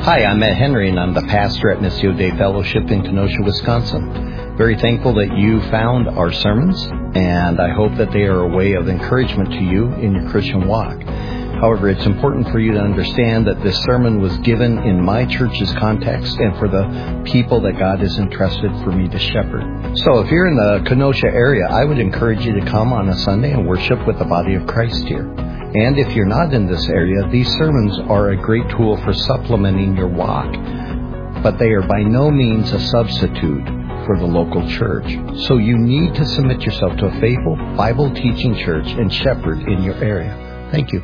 Hi, I'm Ed Henry, and I'm the pastor at Missio Dei Fellowship in Kenosha, Wisconsin. Very thankful that you found our sermons, and I hope that they are a way of encouragement to you in your Christian walk. However, it's important for you to understand that this sermon was given in my church's context and for the people that God has entrusted for me to shepherd. So if you're in the Kenosha area, I would encourage you to come on a Sunday and worship with the body of Christ here. And if you're not in this area, these sermons are a great tool for supplementing your walk, but they are by no means a substitute for the local church. So you need to submit yourself to a faithful, Bible-teaching church and shepherd in your area. Thank you.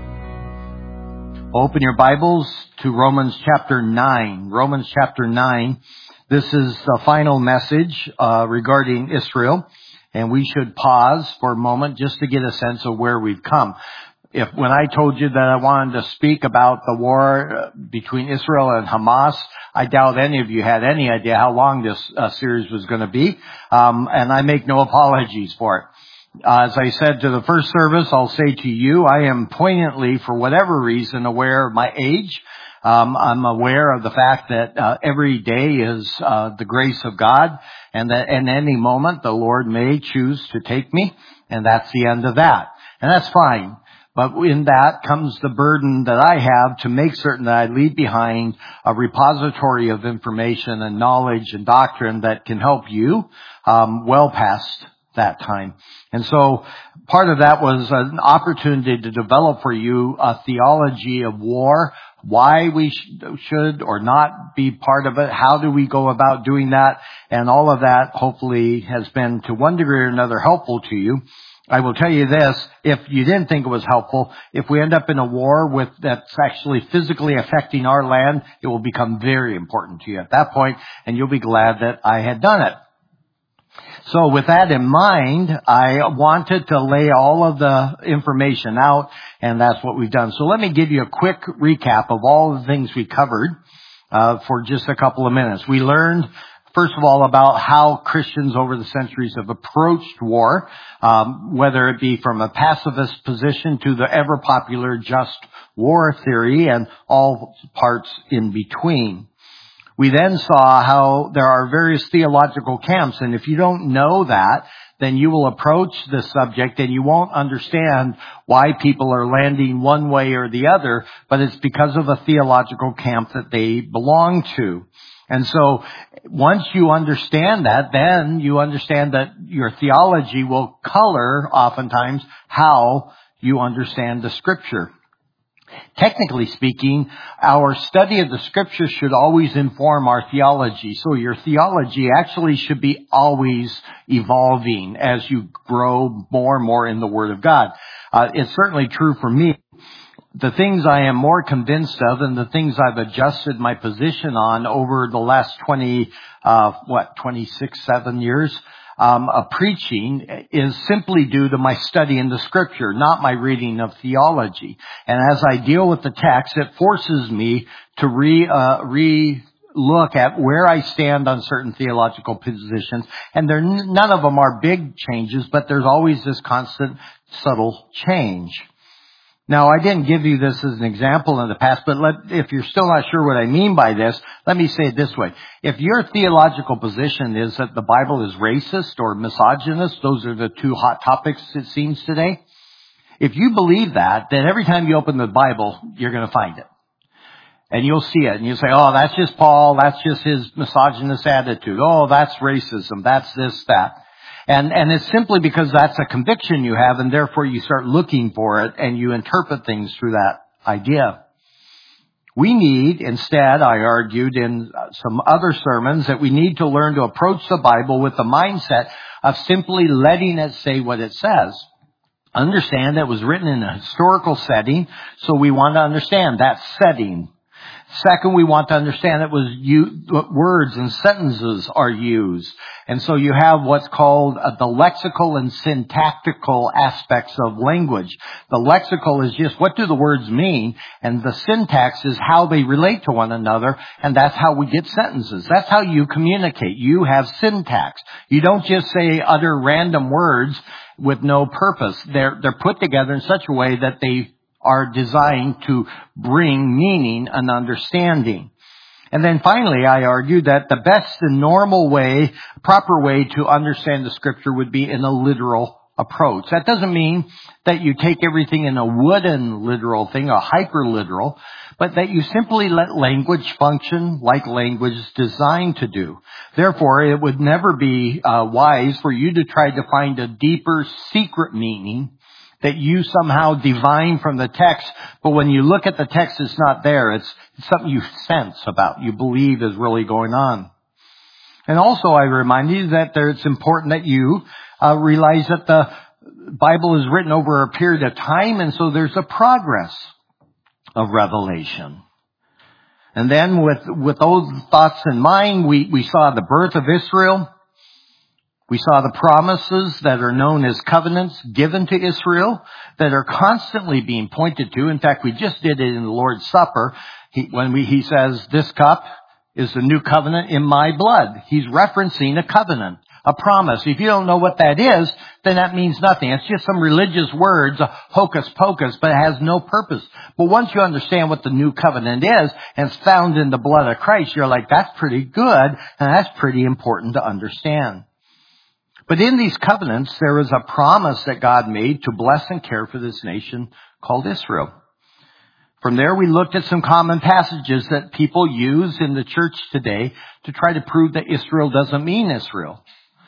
Open your Bibles to Romans chapter 9. Romans chapter 9. This is the final message regarding Israel, and we should pause for a moment just to get a sense of where we've come. When I told you that I wanted to speak about the war between Israel and Hamas, I doubt any of you had any idea how long this series was going to be, and I make no apologies for it. As I said to the first service, I'll say to you, I am poignantly, for whatever reason, aware of my age. I'm aware of the fact that every day is the grace of God, and that in any moment the Lord may choose to take me, and that's the end of that. And that's fine. But in that comes the burden that I have to make certain that I leave behind a repository of information and knowledge and doctrine that can help you well past that time. And so part of that was an opportunity to develop for you a theology of war, why we should or not be part of it, how do we go about doing that, and all of that hopefully has been to one degree or another helpful to you. I will tell you this, if you didn't think it was helpful, if we end up in a war that's actually physically affecting our land, it will become very important to you at that point, and you'll be glad that I had done it. So with that in mind, I wanted to lay all of the information out, and that's what we've done. So let me give you a quick recap of all the things we covered for just a couple of minutes. We learned, first of all, about how Christians over the centuries have approached war, whether it be from a pacifist position to the ever-popular just war theory and all parts in between. We then saw how there are various theological camps, and if you don't know that, then you will approach this subject and you won't understand why people are landing one way or the other, but it's because of a theological camp that they belong to. And so once you understand that, then you understand that your theology will color, oftentimes, how you understand the Scripture. Technically speaking, our study of the Scripture should always inform our theology. So your theology actually should be always evolving as you grow more and more in the Word of God. It's certainly true for me. The things I am more convinced of and the things I've adjusted my position on over the last 7 years of preaching is simply due to my study in the Scripture, not my reading of theology. And as I deal with the text, it forces me to re-look at where I stand on certain theological positions. And none of them are big changes, but there's always this constant, subtle change. Now, I didn't give you this as an example in the past, but if you're still not sure what I mean by this, let me say it this way. If your theological position is that the Bible is racist or misogynist, those are the two hot topics, it seems, today. If you believe that, then every time you open the Bible, you're going to find it. And you'll see it, and you'll say, oh, that's just Paul, that's just his misogynist attitude. Oh, that's racism, that's this, that. And it's simply because that's a conviction you have, and therefore you start looking for it, and you interpret things through that idea. We need, instead, I argued in some other sermons, that we need to learn to approach the Bible with the mindset of simply letting it say what it says. Understand that it was written in a historical setting, so we want to understand that setting. Second, we want to understand that what words and sentences are used. And so you have what's called the lexical and syntactical aspects of language. The lexical is just what do the words mean, and the syntax is how they relate to one another, and that's how we get sentences. That's how you communicate. You have syntax. You don't just say utter random words with no purpose. They're put together in such a way that they are designed to bring meaning and understanding. And then finally, I argued that the best and normal way, proper way to understand the Scripture would be in a literal approach. That doesn't mean that you take everything in a wooden literal thing, a hyper-literal, but that you simply let language function like language is designed to do. Therefore, it would never be wise for you to try to find a deeper secret meaning that you somehow divine from the text, but when you look at the text, it's not there. It's something you sense about, you believe is really going on. And also, I remind you that it's important that you realize that the Bible is written over a period of time, and so there's a progress of revelation. And then with those thoughts in mind, we saw the birth of Israel. We saw the promises that are known as covenants given to Israel that are constantly being pointed to. In fact, we just did it in the Lord's Supper. He says, this cup is the new covenant in my blood. He's referencing a covenant, a promise. If you don't know what that is, then that means nothing. It's just some religious words, a hocus pocus, but it has no purpose. But once you understand what the new covenant is, and it's found in the blood of Christ, you're like, that's pretty good, and that's pretty important to understand. But in these covenants, there is a promise that God made to bless and care for this nation called Israel. From there, we looked at some common passages that people use in the church today to try to prove that Israel doesn't mean Israel.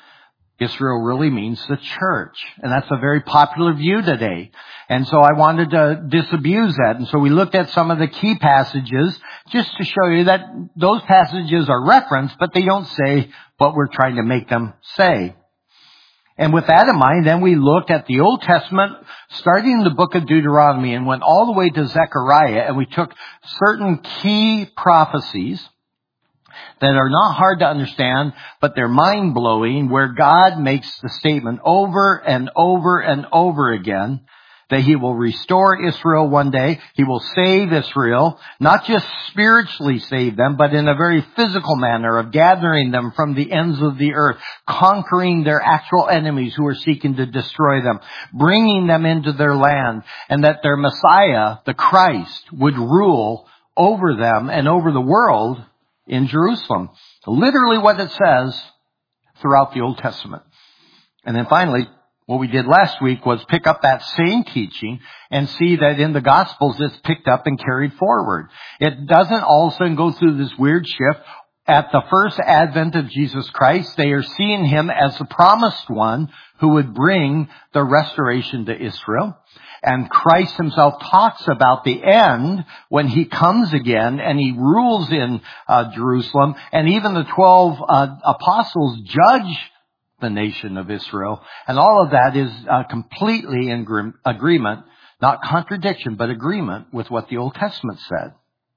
Israel really means the church. And that's a very popular view today. And so I wanted to disabuse that. And so we looked at some of the key passages just to show you that those passages are referenced, but they don't say what we're trying to make them say. And with that in mind, then we looked at the Old Testament, starting in the book of Deuteronomy, and went all the way to Zechariah, and we took certain key prophecies that are not hard to understand, but they're mind-blowing, where God makes the statement over and over and over again that He will restore Israel one day. He will save Israel, not just spiritually save them, but in a very physical manner of gathering them from the ends of the earth, conquering their actual enemies who are seeking to destroy them, bringing them into their land, and that their Messiah, the Christ, would rule over them and over the world in Jerusalem. Literally what it says throughout the Old Testament. And then finally, what we did last week was pick up that same teaching and see that in the Gospels it's picked up and carried forward. It doesn't all of a sudden go through this weird shift. At the first advent of Jesus Christ, they are seeing Him as the promised one who would bring the restoration to Israel. And Christ Himself talks about the end when He comes again and He rules in Jerusalem. And even the 12 apostles judge the nation of Israel. And all of that is completely in agreement, not contradiction, but agreement with what the Old Testament said.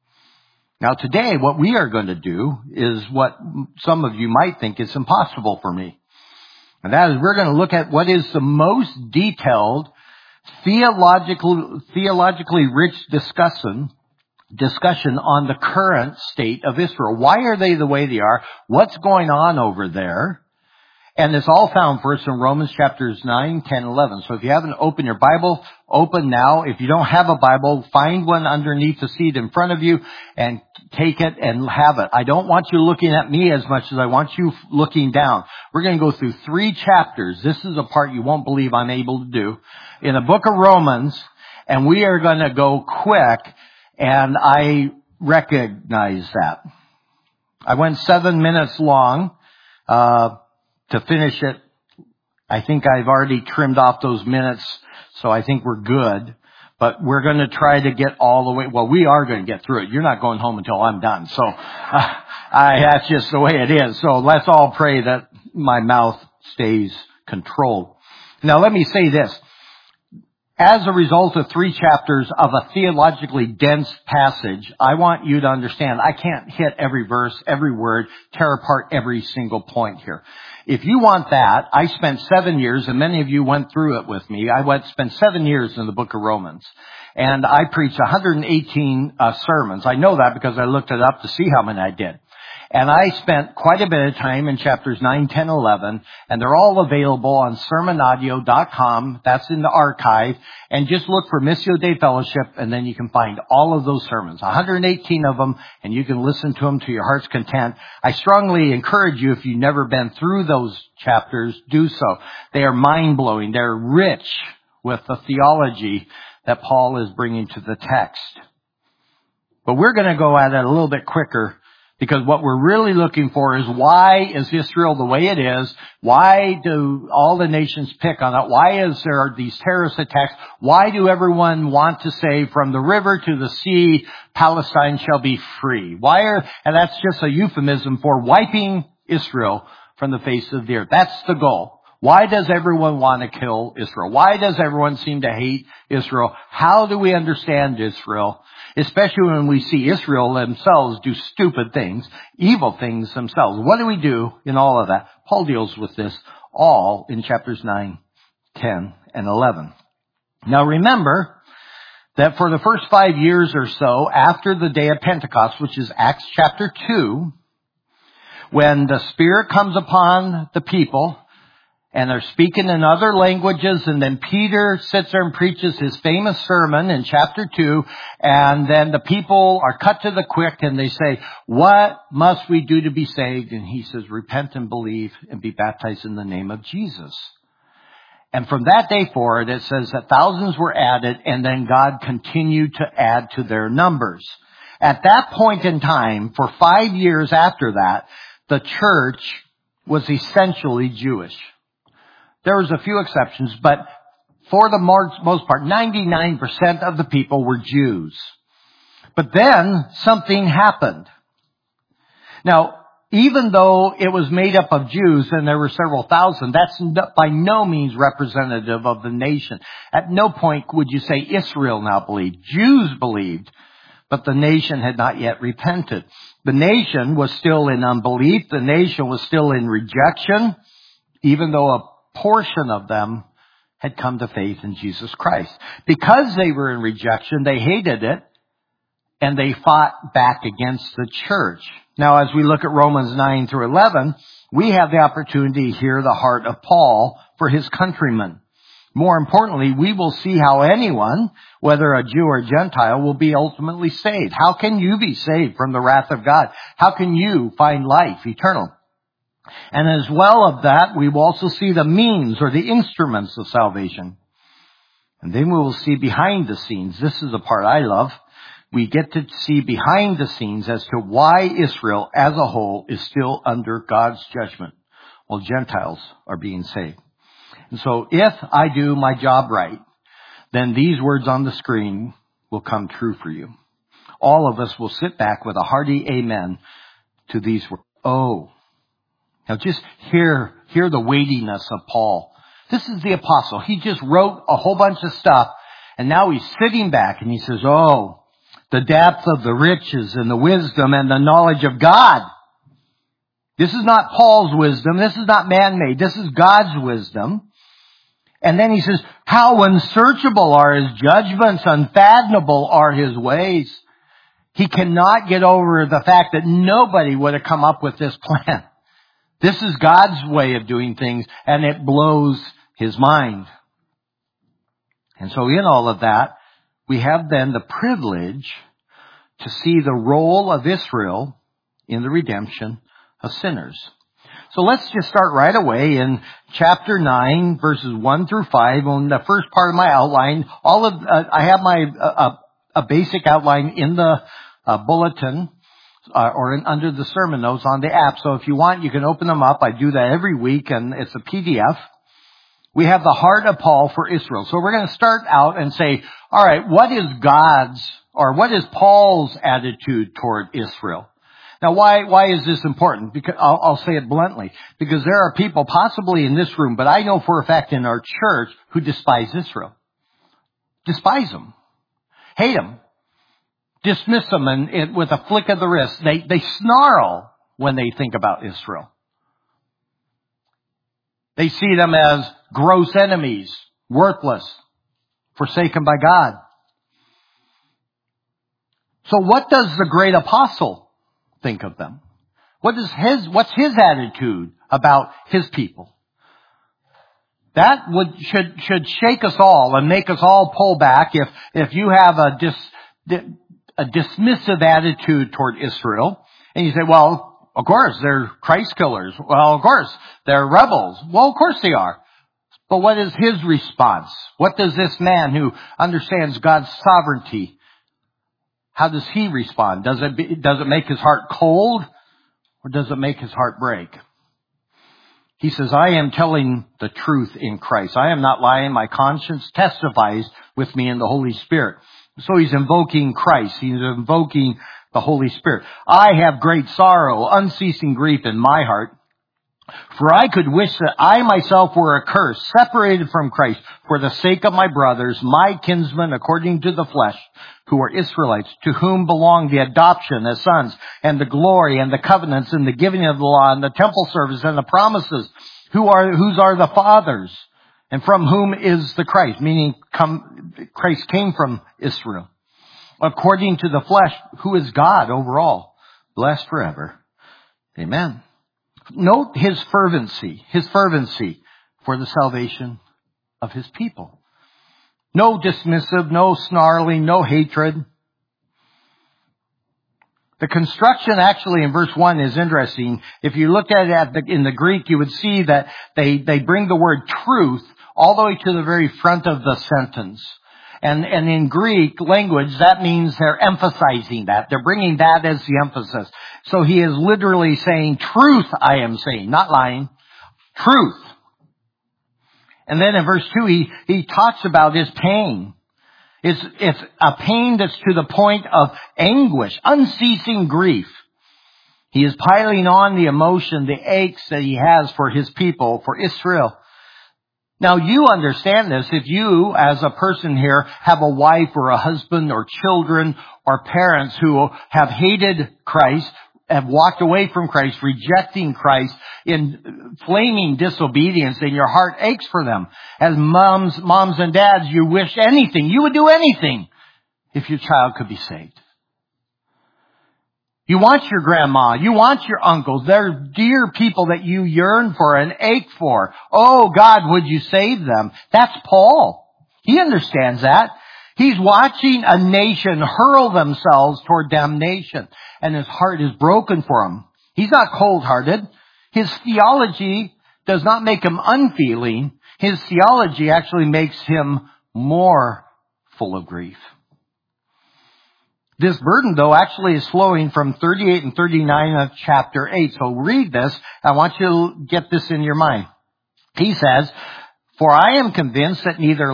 Now today, what we are going to do is what some of you might think is impossible for me. And that is we're going to look at what is the most detailed, theologically rich discussion on the current state of Israel. Why are they the way they are? What's going on over there? And it's all found first in Romans chapters 9, 10, 11. So if you haven't opened your Bible, open now. If you don't have a Bible, find one underneath the seat in front of you and take it and have it. I don't want you looking at me as much as I want you looking down. We're going to go through 3 chapters. This is a part you won't believe I'm able to do in the book of Romans. And we are going to go quick. And I recognize that. I went 7 minutes long, to finish it. I think I've already trimmed off those minutes, so I think we're good. But we're going to try to get all the way. Well, we are going to get through it. You're not going home until I'm done. So that's just the way it is. So let's all pray that my mouth stays controlled. Now, let me say this. As a result of 3 chapters of a theologically dense passage, I want you to understand I can't hit every verse, every word, tear apart every single point here. If you want that, I spent 7 years, and many of you went through it with me. I spent 7 years in the book of Romans, and I preached 118 sermons. I know that because I looked it up to see how many I did. And I spent quite a bit of time in chapters 9, 10, 11, and they're all available on sermonaudio.com. That's in the archive. And just look for Missio Dei Fellowship, and then you can find all of those sermons, 118 of them, and you can listen to them to your heart's content. I strongly encourage you, if you've never been through those chapters, do so. They are mind-blowing. They're rich with the theology that Paul is bringing to the text. But we're going to go at it a little bit quicker, because what we're really looking for is, why is Israel the way it is? Why do all the nations pick on it? Why is there these terrorist attacks? Why do everyone want to say, from the river to the sea, Palestine shall be free? And that's just a euphemism for wiping Israel from the face of the earth. That's the goal. Why does everyone want to kill Israel? Why does everyone seem to hate Israel? How do we understand Israel? Especially when we see Israel themselves do stupid things, evil things themselves. What do we do in all of that? Paul deals with this all in chapters 9, 10, and 11. Now remember that for the first 5 years or so after the day of Pentecost, which is Acts chapter 2, when the Spirit comes upon the people, and they're speaking in other languages, and then Peter sits there and preaches his famous sermon in chapter 2, and then the people are cut to the quick, and they say, what must we do to be saved? And he says, repent and believe and be baptized in the name of Jesus. And from that day forward, it says that thousands were added, and then God continued to add to their numbers. At that point in time, for 5 years after that, the church was essentially Jewish. There was a few exceptions, but for the most part, 99% of the people were Jews. But then something happened. Now, even though it was made up of Jews and there were several thousand, that's by no means representative of the nation. At no point would you say Israel now believed. Jews believed, but the nation had not yet repented. The nation was still in unbelief. The nation was still in rejection, even though a portion of them had come to faith in Jesus Christ. Because they were in rejection, they hated it, and they fought back against the church. Now, as we look at Romans 9 through 11, we have the opportunity to hear the heart of Paul for his countrymen. More importantly, we will see how anyone, whether a Jew or Gentile, will be ultimately saved. How can you be saved from the wrath of God? How can you find life eternal? And as well of that, we will also see the means or the instruments of salvation. And then we will see behind the scenes. This is the part I love. We get to see behind the scenes as to why Israel as a whole is still under God's judgment, while Gentiles are being saved. And so if I do my job right, then these words on the screen will come true for you. All of us will sit back with a hearty amen to these words. Oh. Now just hear the weightiness of Paul. This is the apostle. He just wrote a whole bunch of stuff, and now he's sitting back and he says, oh, the depth of the riches and the wisdom and the knowledge of God. This is not Paul's wisdom. This is not man-made. This is God's wisdom. And then he says, how unsearchable are his judgments, unfathomable are his ways. He cannot get over the fact that nobody would have come up with this plan. This is God's way of doing things, and it blows his mind. And so in all of that, we have then the privilege to see the role of Israel in the redemption of sinners. So let's just start right away in chapter 9, verses 1 through 5. On the first part of my outline, I have a basic outline in the bulletin. Under the sermon notes on the app. So if you want, you can open them up. I do that every week, and it's a PDF. We have the heart of Paul for Israel. So we're going to start out and say, all right, what is Paul's attitude toward Israel? Now, why is this important? Because I'll say it bluntly. Because there are people possibly in this room, but I know for a fact in our church, who despise Israel. Despise them. Hate them. Dismiss them and with a flick of the wrist. They snarl when they think about Israel. They see them as gross enemies, worthless, forsaken by God. So what does the great apostle think of them? What's his attitude about his people? That should shake us all and make us all pull back if you have a dismissive attitude toward Israel. And you say, well, of course, they're Christ killers. Well, of course, they're rebels. Well, of course they are. But what is his response? What does this man who understands God's sovereignty, how does he respond? Does it make his heart cold, or does it make his heart break? He says, I am telling the truth in Christ. I am not lying. My conscience testifies with me in the Holy Spirit. So he's invoking Christ. He's invoking the Holy Spirit. I have great sorrow, unceasing grief in my heart. For I could wish that I myself were accursed, separated from Christ, for the sake of my brothers, my kinsmen according to the flesh, who are Israelites, to whom belong the adoption as sons, and the glory, and the covenants, and the giving of the law, and the temple service, and the promises, whose are the fathers, and from whom is the Christ, meaning Christ came from Israel. According to the flesh, who is God over all, blessed forever. Amen. Note his fervency for the salvation of his people. No dismissive, no snarling, no hatred. The construction actually in verse 1 is interesting. If you look at it in the Greek, you would see that they bring the word truth all the way to the very front of the sentence. And in Greek language, that means they're emphasizing that. They're bringing that as the emphasis. So he is literally saying, truth I am saying, not lying. Truth. And then in verse 2, he talks about his pain. It's a pain that's to the point of anguish, unceasing grief. He is piling on the emotion, the aches that he has for his people, for Israel. Now you understand this if you, as a person here, have a wife or a husband or children or parents who have hated Christ, have walked away from Christ, rejecting Christ in flaming disobedience, and your heart aches for them. As moms and dads, you wish anything, you would do anything if your child could be saved. You want your grandma, you want your uncles. They're dear people that you yearn for and ache for. Oh God, would you save them? That's Paul. He understands that. He's watching a nation hurl themselves toward damnation, and his heart is broken for them. He's not cold-hearted. His theology does not make him unfeeling. His theology actually makes him more full of grief. This burden, though, actually is flowing from 38 and 39 of chapter 8. So read this. I want you to get this in your mind. He says, for I am convinced that neither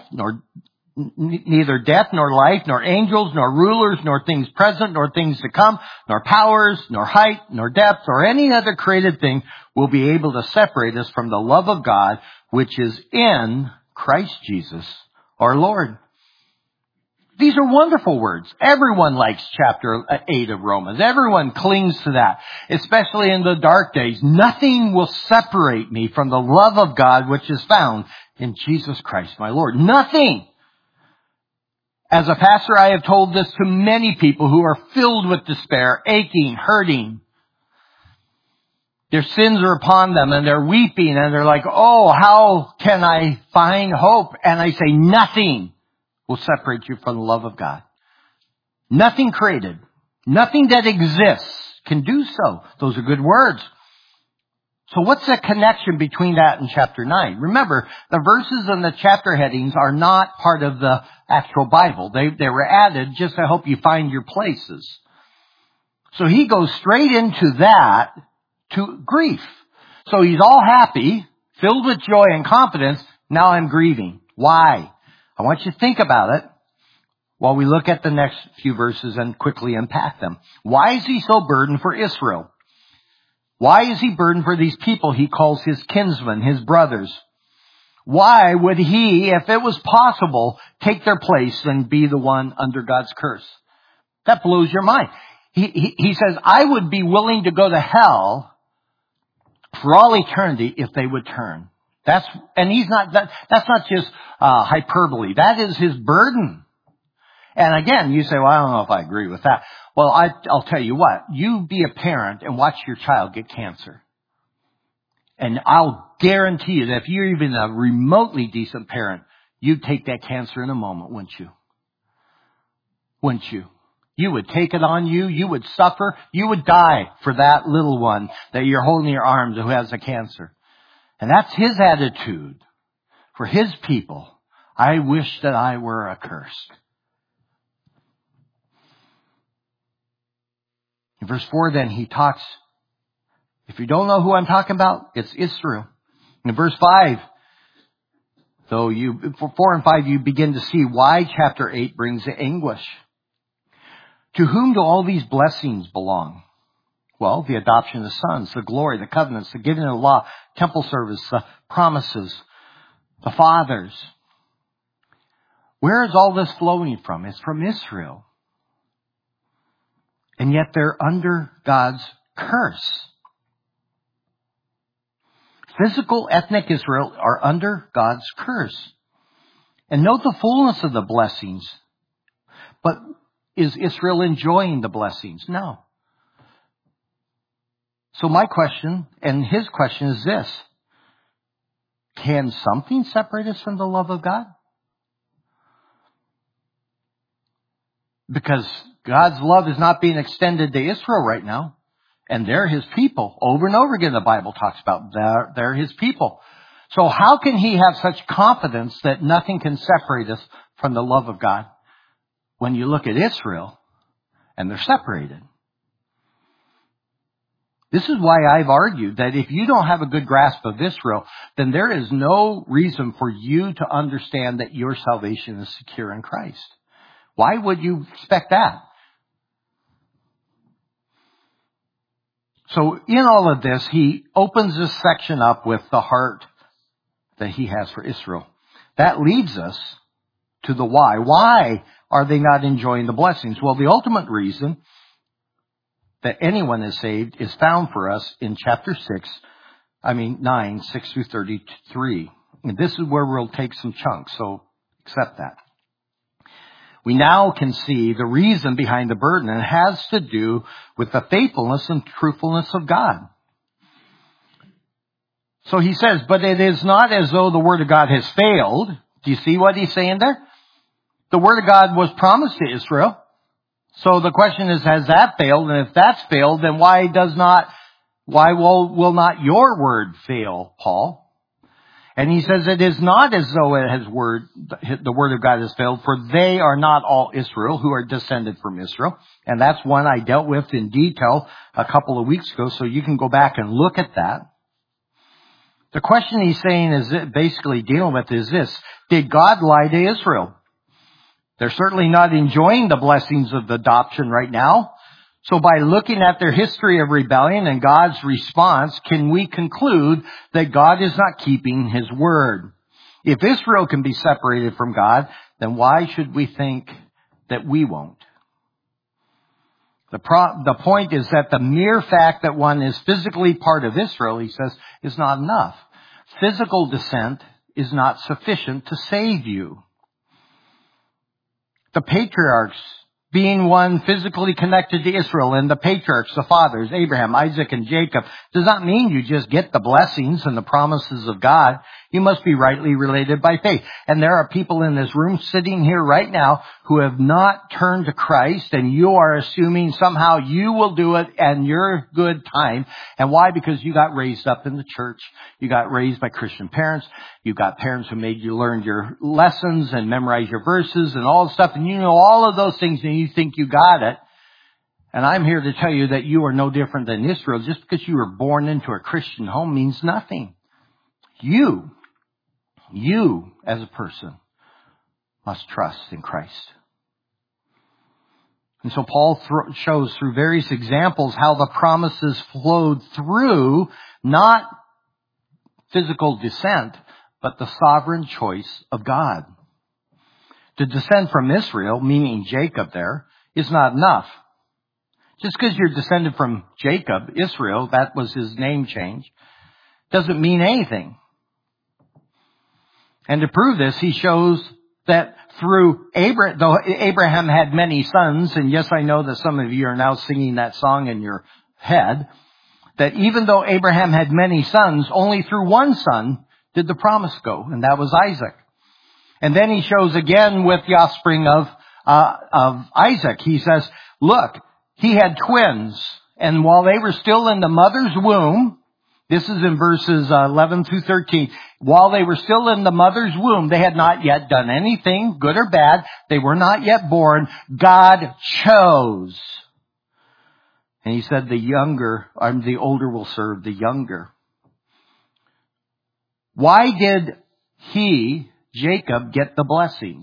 death, nor life, nor angels, nor rulers, nor things present, nor things to come, nor powers, nor height, nor depth, or any other created thing will be able to separate us from the love of God, which is in Christ Jesus, our Lord. These are wonderful words. Everyone likes chapter 8 of Romans. Everyone clings to that, especially in the dark days. Nothing will separate me from the love of God, which is found in Jesus Christ, my Lord. Nothing. As a pastor, I have told this to many people who are filled with despair, aching, hurting. Their sins are upon them and they're weeping and they're like, oh, how can I find hope? And I say, nothing will separate you from the love of God. Nothing created, nothing that exists can do so. Those are good words. So what's the connection between that and chapter 9? Remember, the verses and the chapter headings are not part of the actual Bible. They were added just to help you find your places. So he goes straight into that to grief. So he's all happy, filled with joy and confidence. Now I'm grieving. Why? I want you to think about it while we look at the next few verses and quickly unpack them. Why is he so burdened for Israel? Why is he burdened for these people he calls his kinsmen, his brothers? Why would he, if it was possible, take their place and be the one under God's curse? That blows your mind. He says, I would be willing to go to hell for all eternity if they would turn. That's not just hyperbole. That is his burden. And again, you say, well, I don't know if I agree with that. Well, I'll tell you what. You be a parent and watch your child get cancer. And I'll guarantee you that if you're even a remotely decent parent, you'd take that cancer in a moment, wouldn't you? Wouldn't you? You would take it on you. You would suffer. You would die for that little one that you're holding in your arms who has a cancer. And that's his attitude for his people. I wish that I were accursed. In verse 4, then, he talks, if you don't know who I'm talking about, it's Israel. In verse 5, for 4 and 5, you begin to see why chapter 8 brings the anguish. To whom do all these blessings belong? Well, the adoption of sons, the glory, the covenants, the giving of the law, temple service, the promises, the fathers. Where is all this flowing from? It's from Israel. And yet they're under God's curse. Physical, ethnic Israel are under God's curse. And note the fullness of the blessings. But is Israel enjoying the blessings? No. So my question, and his question is this. Can something separate us from the love of God? Because God's love is not being extended to Israel right now. And they're his people. Over and over again the Bible talks about they're his people. So how can he have such confidence that nothing can separate us from the love of God when you look at Israel and they're separated? This is why I've argued that if you don't have a good grasp of Israel, then there is no reason for you to understand that your salvation is secure in Christ. Why would you expect that? So in all of this, he opens this section up with the heart that he has for Israel. That leads us to the why. Why are they not enjoying the blessings? Well, the ultimate reason that anyone is saved is found for us in chapter 9, 6 through 33. And this is where we'll take some chunks, so accept that. We now can see the reason behind the burden, and it has to do with the faithfulness and truthfulness of God. So he says, but it is not as though the word of God has failed. Do you see what he's saying there? The word of God was promised to Israel. So the question is, has that failed? And if that's failed, then why will not your word fail, Paul? And he says it is not as though the word of God has failed, for they are not all Israel who are descended from Israel. And that's one I dealt with in detail a couple of weeks ago, so you can go back and look at that. The question he's saying is basically dealing with is this: did God lie to Israel? They're certainly not enjoying the blessings of the adoption right now. So by looking at their history of rebellion and God's response, can we conclude that God is not keeping his word? If Israel can be separated from God, then why should we think that we won't? The point is that the mere fact that one is physically part of Israel, he says, is not enough. Physical descent is not sufficient to save you. The patriarchs, being one physically connected to Israel, and the patriarchs, the fathers, Abraham, Isaac, and Jacob, does not mean you just get the blessings and the promises of God. You must be rightly related by faith. And there are people in this room sitting here right now who have not turned to Christ, and you are assuming somehow you will do it and your good time. And why? Because you got raised up in the church. You got raised by Christian parents. You got parents who made you learn your lessons and memorize your verses and all the stuff. And you know all of those things and you think you got it. And I'm here to tell you that you are no different than Israel. Just because you were born into a Christian home means nothing. You as a person must trust in Christ. And so Paul shows through various examples how the promises flowed through not physical descent, but the sovereign choice of God. To descend from Israel, meaning Jacob there, is not enough. Just because you're descended from Jacob, Israel, that was his name change, doesn't mean anything. And to prove this, he shows that through Abraham, though Abraham had many sons, and yes, I know that some of you are now singing that song in your head, that even though Abraham had many sons, only through one son did the promise go, and that was Isaac. And then he shows again with the offspring of Isaac. He says, look, he had twins, and while they were still in the mother's womb, this is in verses 11 through 13. While they were still in the mother's womb, they had not yet done anything, good or bad. They were not yet born. God chose. And he said the older will serve the younger. Why did Jacob, get the blessings?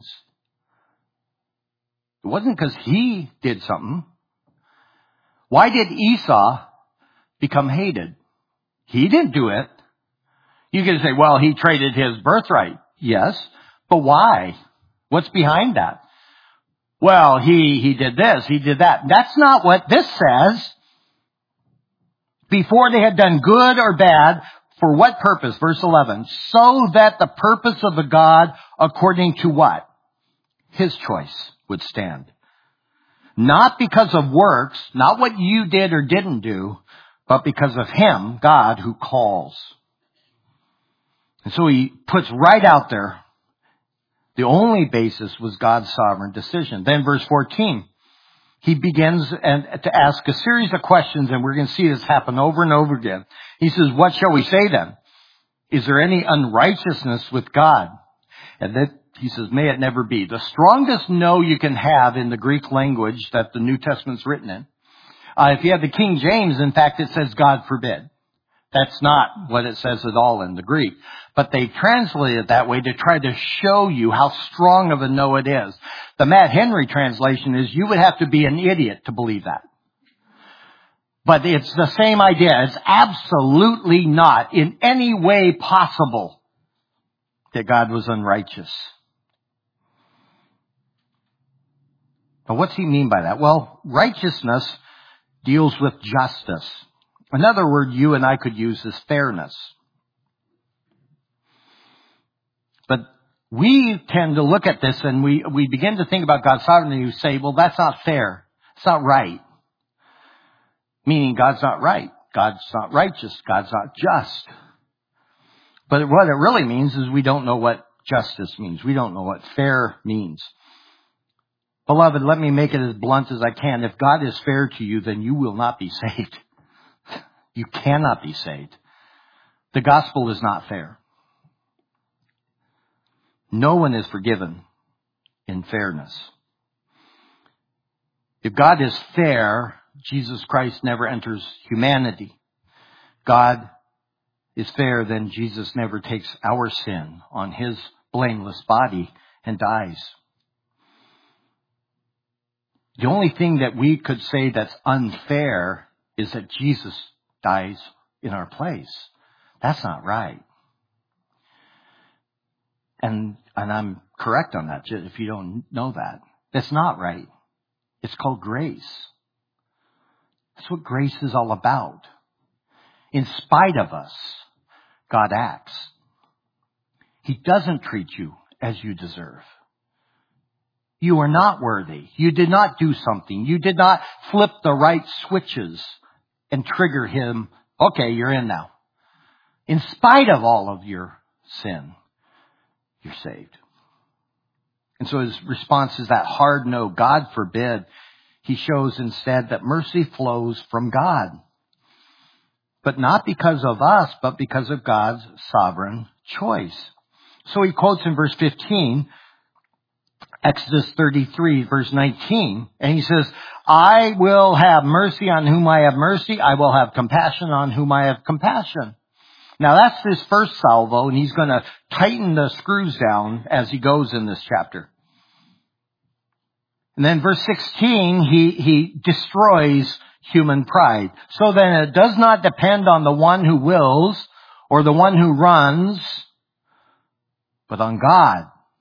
It wasn't because he did something. Why did Esau become hated? He didn't do it. You can say, well, he traded his birthright. Yes. But why? What's behind that? Well, he did this, he did that. That's not what this says. Before they had done good or bad, for what purpose? Verse 11. So that the purpose of the God according to what? His choice would stand. Not because of works, not what you did or didn't do, but because of Him, God, who calls. And so he puts right out there, the only basis was God's sovereign decision. Then verse 14, he begins to ask a series of questions, and we're going to see this happen over and over again. He says, what shall we say then? Is there any unrighteousness with God? And then he says, may it never be. The strongest no you can have in the Greek language that the New Testament's written in. If you have the King James, in fact, it says God forbid. That's not what it says at all in the Greek. But they translate it that way to try to show you how strong of a no it is. The Matt Henry translation is, you would have to be an idiot to believe that. But it's the same idea. It's absolutely not in any way possible that God was unrighteous. But what's he mean by that? Well, righteousness deals with justice. Another word you and I could use is fairness. But we tend to look at this and we begin to think about God's sovereignty and say, well, that's not fair. It's not right. Meaning God's not right. God's not righteous. God's not just. But what it really means is we don't know what justice means. We don't know what fair means. Beloved, let me make it as blunt as I can. If God is fair to you, then you will not be saved. You cannot be saved. The gospel is not fair. No one is forgiven in fairness. If God is fair, Jesus Christ never enters humanity. God is fair, then Jesus never takes our sin on His blameless body and dies. The only thing that we could say that's unfair is that Jesus dies in our place. That's not right. And I'm correct on that, if you don't know that. That's not right. It's called grace. That's what grace is all about. In spite of us, God acts. He doesn't treat you as you deserve. You are not worthy. You did not do something. You did not flip the right switches and trigger Him. Okay, you're in now. In spite of all of your sin, you're saved. And so his response is that hard no. God forbid. He shows instead that mercy flows from God. But not because of us, but because of God's sovereign choice. So he quotes in verse 15, Exodus 33, verse 19, and he says, I will have mercy on whom I have mercy. I will have compassion on whom I have compassion. Now that's his first salvo, and he's going to tighten the screws down as he goes in this chapter. And then verse 16, he destroys human pride. So then it does not depend on the one who wills or the one who runs, but on God.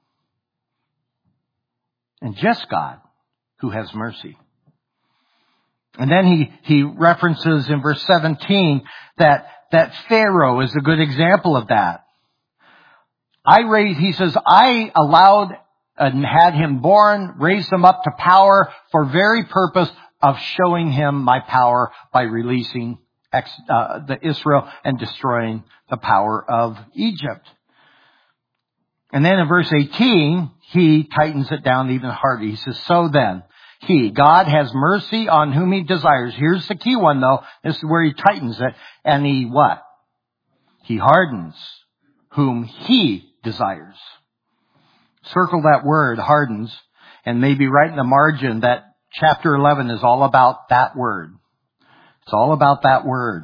And just God who has mercy. And then he references in verse 17 that Pharaoh is a good example of that. He says, I allowed and had him born, raised him up to power for very purpose of showing him my power by releasing the Israel and destroying the power of Egypt. And then in verse 18, he tightens it down even harder. He says, so then, God has mercy on whom he desires. Here's the key one though. This is where he tightens it. And he what? He hardens whom he desires. Circle that word, hardens, and maybe write in the margin that chapter 11 is all about that word. It's all about that word.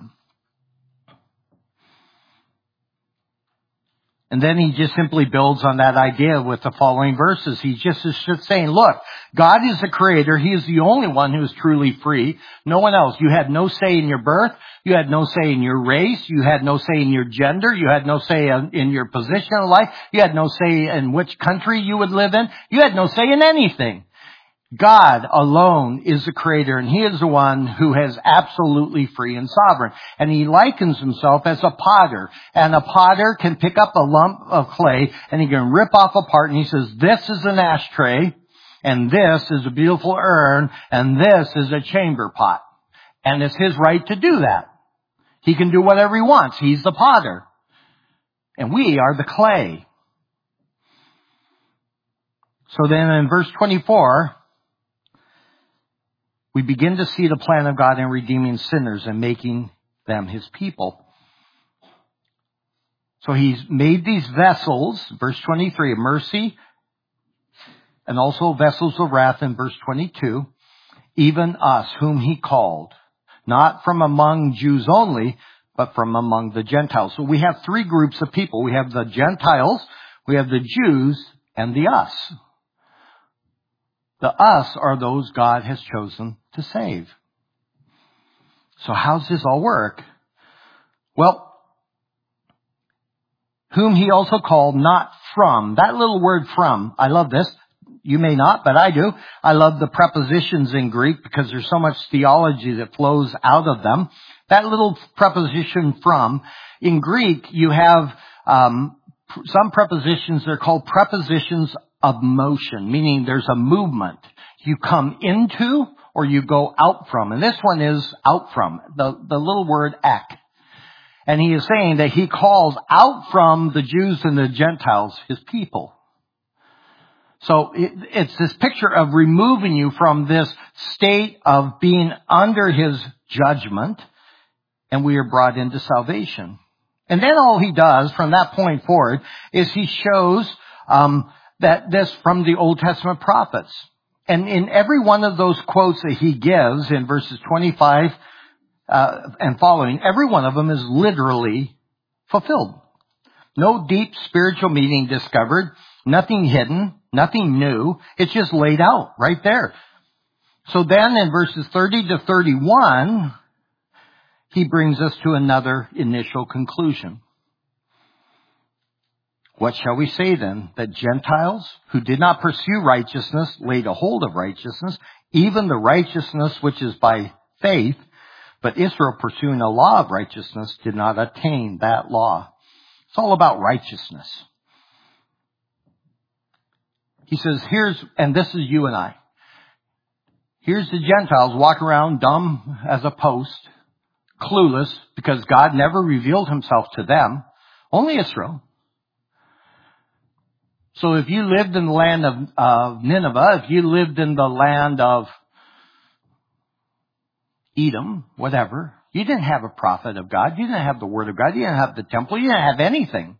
And then he just simply builds on that idea with the following verses. He just is just saying, look, God is the creator. He is the only one who is truly free. No one else. You had no say in your birth. You had no say in your race. You had no say in your gender. You had no say in your position in life. You had no say in which country you would live in. You had no say in anything. God alone is the creator, and he is the one who is absolutely free and sovereign. And he likens himself as a potter. And a potter can pick up a lump of clay and he can rip off a part, and he says, this is an ashtray, and this is a beautiful urn, and this is a chamber pot. And it's his right to do that. He can do whatever he wants. He's the potter. And we are the clay. So then in verse 24, we begin to see the plan of God in redeeming sinners and making them his people. So he's made these vessels, verse 23, of mercy, and also vessels of wrath in verse 22, even us, whom he called, not from among Jews only, but from among the Gentiles. So we have three groups of people. We have the Gentiles, we have the Jews, and the us. The us are those God has chosen to save. So how does this all work? Well, whom he also called, not from. That little word from, I love this. You may not, but I do. I love the prepositions in Greek because there's so much theology that flows out of them. That little preposition from, in Greek, you have some prepositions, they're called prepositions of motion, meaning there's a movement. You come into or you go out from. And this one is out from, the little word ek. And he is saying that he calls out from the Jews and the Gentiles his people. So it's this picture of removing you from this state of being under his judgment, and we are brought into salvation. And then all he does from that point forward is he shows that this from the Old Testament prophets. And in every one of those quotes that he gives in verses 25 and following, every one of them is literally fulfilled. No deep spiritual meaning discovered, nothing hidden, nothing new. It's just laid out right there. So then in verses 30 to 31, he brings us to another initial conclusion. What shall we say then? That Gentiles who did not pursue righteousness laid a hold of righteousness, even the righteousness which is by faith, but Israel pursuing a law of righteousness did not attain that law. It's all about righteousness. He says, and this is you and I. Here's the Gentiles walk around dumb as a post, clueless, because God never revealed himself to them. Only Israel. So if you lived in the land of Nineveh, if you lived in the land of Edom, whatever, you didn't have a prophet of God. You didn't have the word of God. You didn't have the temple. You didn't have anything.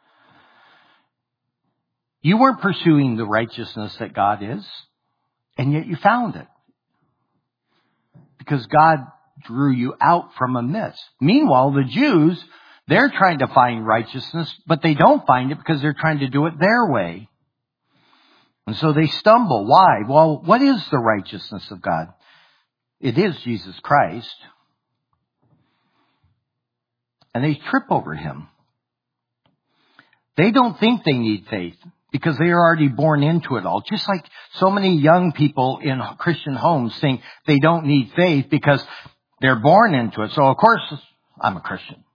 You weren't pursuing the righteousness that God is, and yet you found it. Because God drew you out from amidst. Meanwhile, the Jews, they're trying to find righteousness, but they don't find it because they're trying to do it their way. And so they stumble. Why? Well, what is the righteousness of God? It is Jesus Christ. And they trip over him. They don't think they need faith because they are already born into it all. Just like so many young people in Christian homes think they don't need faith because they're born into it. So of course, I'm a Christian.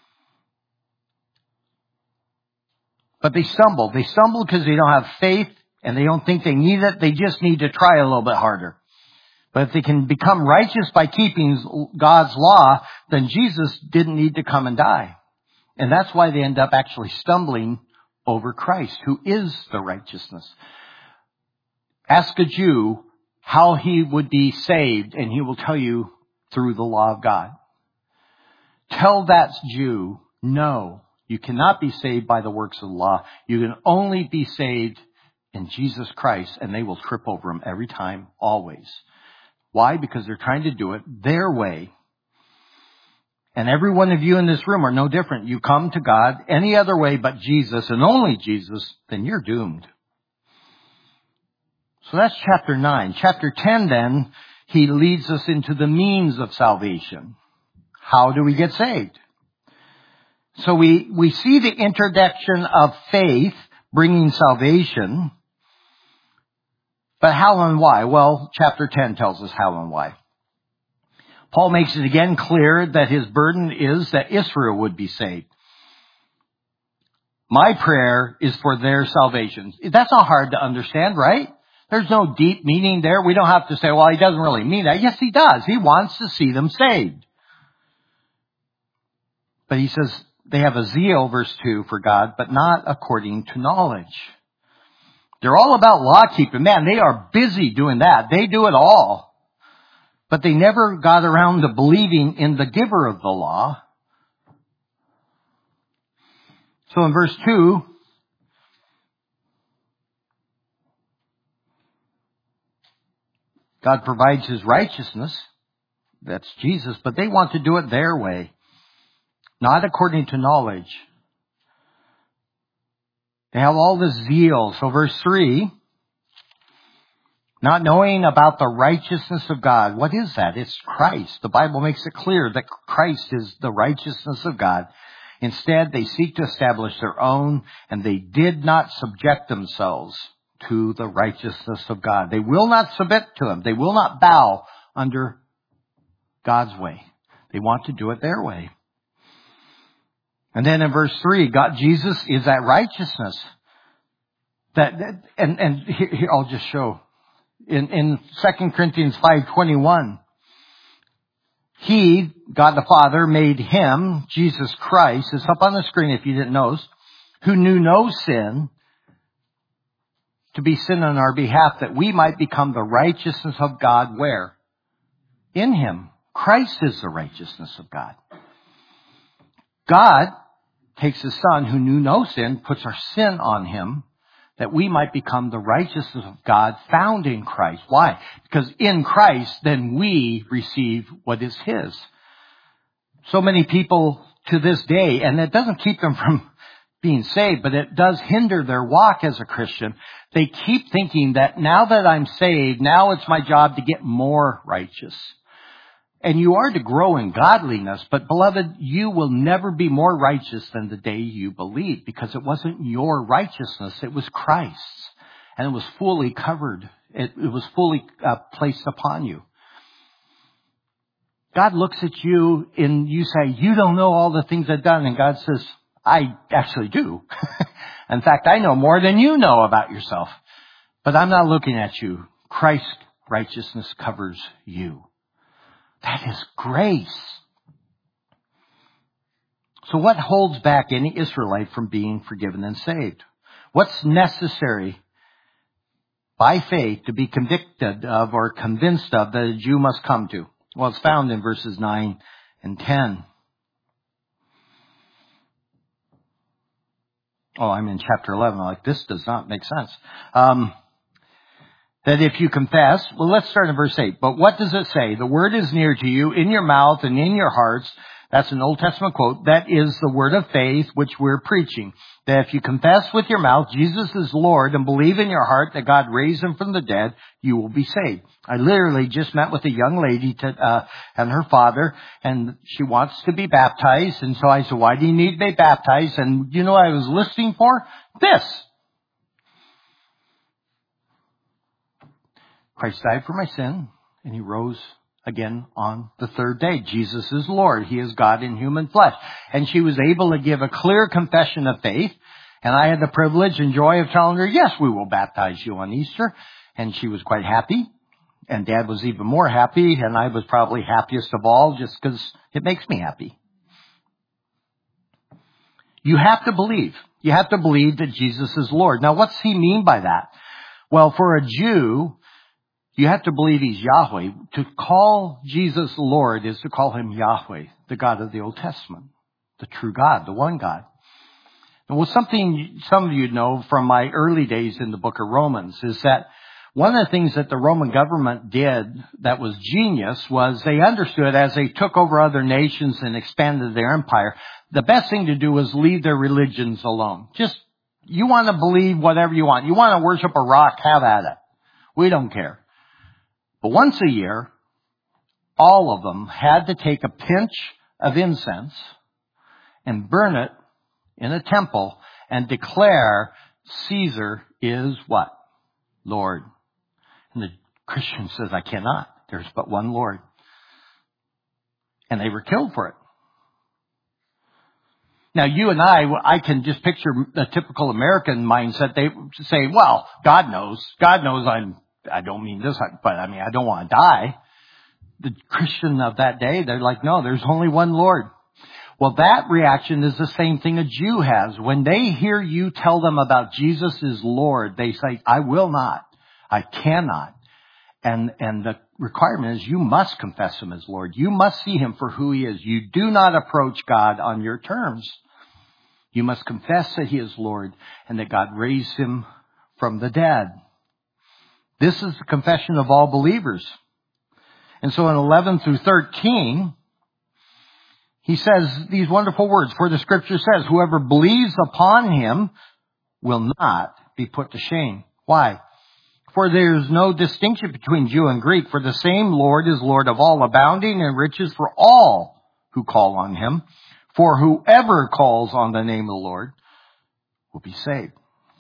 But they stumble. They stumble because they don't have faith and they don't think they need it. They just need to try a little bit harder. But if they can become righteous by keeping God's law, then Jesus didn't need to come and die. And that's why they end up actually stumbling over Christ, who is the righteousness. Ask a Jew how he would be saved, and he will tell you through the law of God. Tell that Jew, no, you cannot be saved by the works of the law. You can only be saved in Jesus Christ, and they will trip over him every time, always. Why? Because they're trying to do it their way. And every one of you in this room are no different. You come to God any other way but Jesus and only Jesus, then you're doomed. So that's chapter 9. Chapter 10 then, he leads us into the means of salvation. How do we get saved? So we see the introduction of faith bringing salvation. But how and why? Well, chapter 10 tells us how and why. Paul makes it again clear that his burden is that Israel would be saved. My prayer is for their salvation. That's not hard to understand, right? There's no deep meaning there. We don't have to say, well, he doesn't really mean that. Yes, he does. He wants to see them saved. But he says they have a zeal, verse 2, for God, but not according to knowledge. They're all about law keeping. Man, they are busy doing that. They do it all. But they never got around to believing in the giver of the law. So in verse 2, God provides his righteousness. That's Jesus. But they want to do it their way, not according to knowledge. They have all this zeal. So verse 3, not knowing about the righteousness of God. What is that? It's Christ. The Bible makes it clear that Christ is the righteousness of God. Instead, they seek to establish their own, and they did not subject themselves to the righteousness of God. They will not submit to him. They will not bow under God's way. They want to do it their way. And then in verse 3, God, Jesus is that righteousness. And here I'll just show. In 2 Corinthians 5:21, he, God the Father, made him, Jesus Christ, it's up on the screen if you didn't notice, who knew no sin, to be sin on our behalf, that we might become the righteousness of God. Where? In him. Christ is the righteousness of God. God takes his Son, who knew no sin, puts our sin on him, that we might become the righteousness of God found in Christ. Why? Because in Christ, then we receive what is his. So many people to this day, and it doesn't keep them from being saved, but it does hinder their walk as a Christian. They keep thinking that now that I'm saved, now it's my job to get more righteous. And you are to grow in godliness, but beloved, you will never be more righteous than the day you believe, because it wasn't your righteousness, it was Christ's. And it was fully covered. It was fully placed upon you. God looks at you and you say, you don't know all the things I've done. And God says, I actually do. In fact, I know more than you know about yourself. But I'm not looking at you. Christ's righteousness covers you. That is grace. So what holds back any Israelite from being forgiven and saved? What's necessary by faith to be convicted of or convinced of that a Jew must come to? Well, it's found in verses 9 and 10. Oh, I'm in chapter 11. I'm like, this does not make sense. That if you confess, well, let's start in verse 8. But what does it say? The word is near to you, in your mouth and in your hearts. That's an Old Testament quote. That is the word of faith which we're preaching. That if you confess with your mouth Jesus is Lord and believe in your heart that God raised him from the dead, you will be saved. I literally just met with a young lady and her father, and she wants to be baptized. And so I said, why do you need to be baptized? And you know what I was listening for? This. Christ died for my sin, and he rose again on the third day. Jesus is Lord. He is God in human flesh. And she was able to give a clear confession of faith. And I had the privilege and joy of telling her, yes, we will baptize you on Easter. And she was quite happy. And Dad was even more happy. And I was probably happiest of all just because it makes me happy. You have to believe. You have to believe that Jesus is Lord. Now, what's he mean by that? Well, for a Jew, you have to believe he's Yahweh. To call Jesus Lord is to call him Yahweh, the God of the Old Testament, the true God, the one God. And well, something some of you know from my early days in the book of Romans is that one of the things that the Roman government did that was genius was they understood as they took over other nations and expanded their empire, the best thing to do was leave their religions alone. Just, you want to believe whatever you want. You want to worship a rock, have at it. We don't care. But once a year, all of them had to take a pinch of incense and burn it in a temple and declare Caesar is what? Lord. And the Christian says, I cannot. There's but one Lord. And they were killed for it. Now, you and I can just picture the typical American mindset. They say, well, God knows. God knows I don't mean this, but I mean, I don't want to die. The Christian of that day, they're like, no, there's only one Lord. Well, that reaction is the same thing a Jew has. When they hear you tell them about Jesus is Lord, they say, I will not. I cannot. And the requirement is you must confess him as Lord. You must see him for who he is. You do not approach God on your terms. You must confess that he is Lord and that God raised him from the dead. This is the confession of all believers. And so in 11 through 13, he says these wonderful words, for the scripture says, whoever believes upon him will not be put to shame. Why? For there is no distinction between Jew and Greek, for the same Lord is Lord of all, abounding in riches for all who call on him. For whoever calls on the name of the Lord will be saved.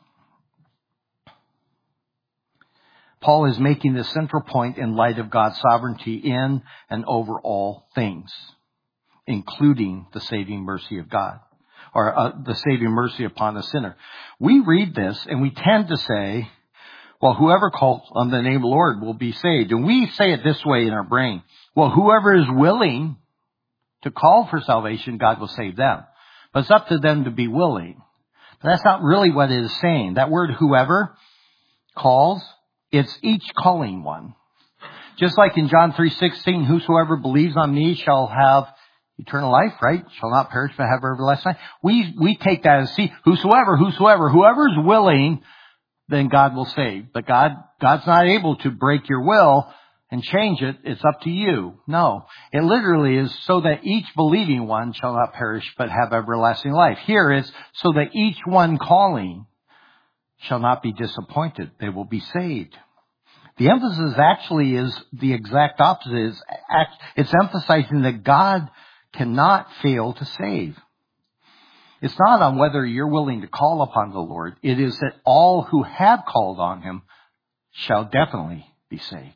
Paul is making the central point in light of God's sovereignty in and over all things, including the saving mercy of God, or the saving mercy upon a sinner. We read this and we tend to say, well, whoever calls on the name of the Lord will be saved. And we say it this way in our brain. Well, whoever is willing to call for salvation, God will save them. But it's up to them to be willing. But that's not really what it is saying. That word whoever calls, it's each calling one. Just like in John 3:16, whosoever believes on me shall have eternal life, right? Shall not perish but have everlasting life. We take that as, see, whoever is willing, then God will save. But God's not able to break your will and change it. It's up to you. No. It literally is so that each believing one shall not perish but have everlasting life. Here is so that each one calling shall not be disappointed. They will be saved. The emphasis actually is the exact opposite. It's emphasizing that God cannot fail to save. It's not on whether you're willing to call upon the Lord. It is that all who have called on him shall definitely be saved.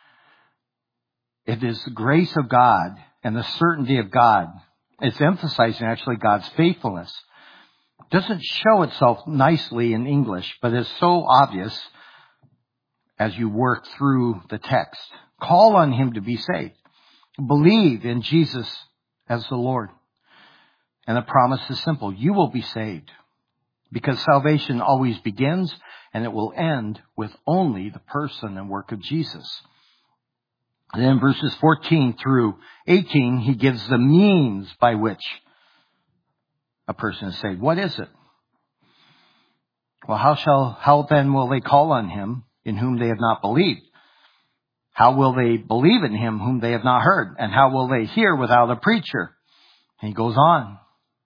It is the grace of God and the certainty of God. It's emphasizing actually God's faithfulness. It doesn't show itself nicely in English, but it's so obvious as you work through the text. Call on him to be saved. Believe in Jesus as the Lord. And the promise is simple. You will be saved. Because salvation always begins and it will end with only the person and work of Jesus. And then verses 14 through 18, he gives the means by which a person is saved. What is it? Well, how then will they call on him in whom they have not believed? How will they believe in him whom they have not heard? And how will they hear without a preacher? And he goes on.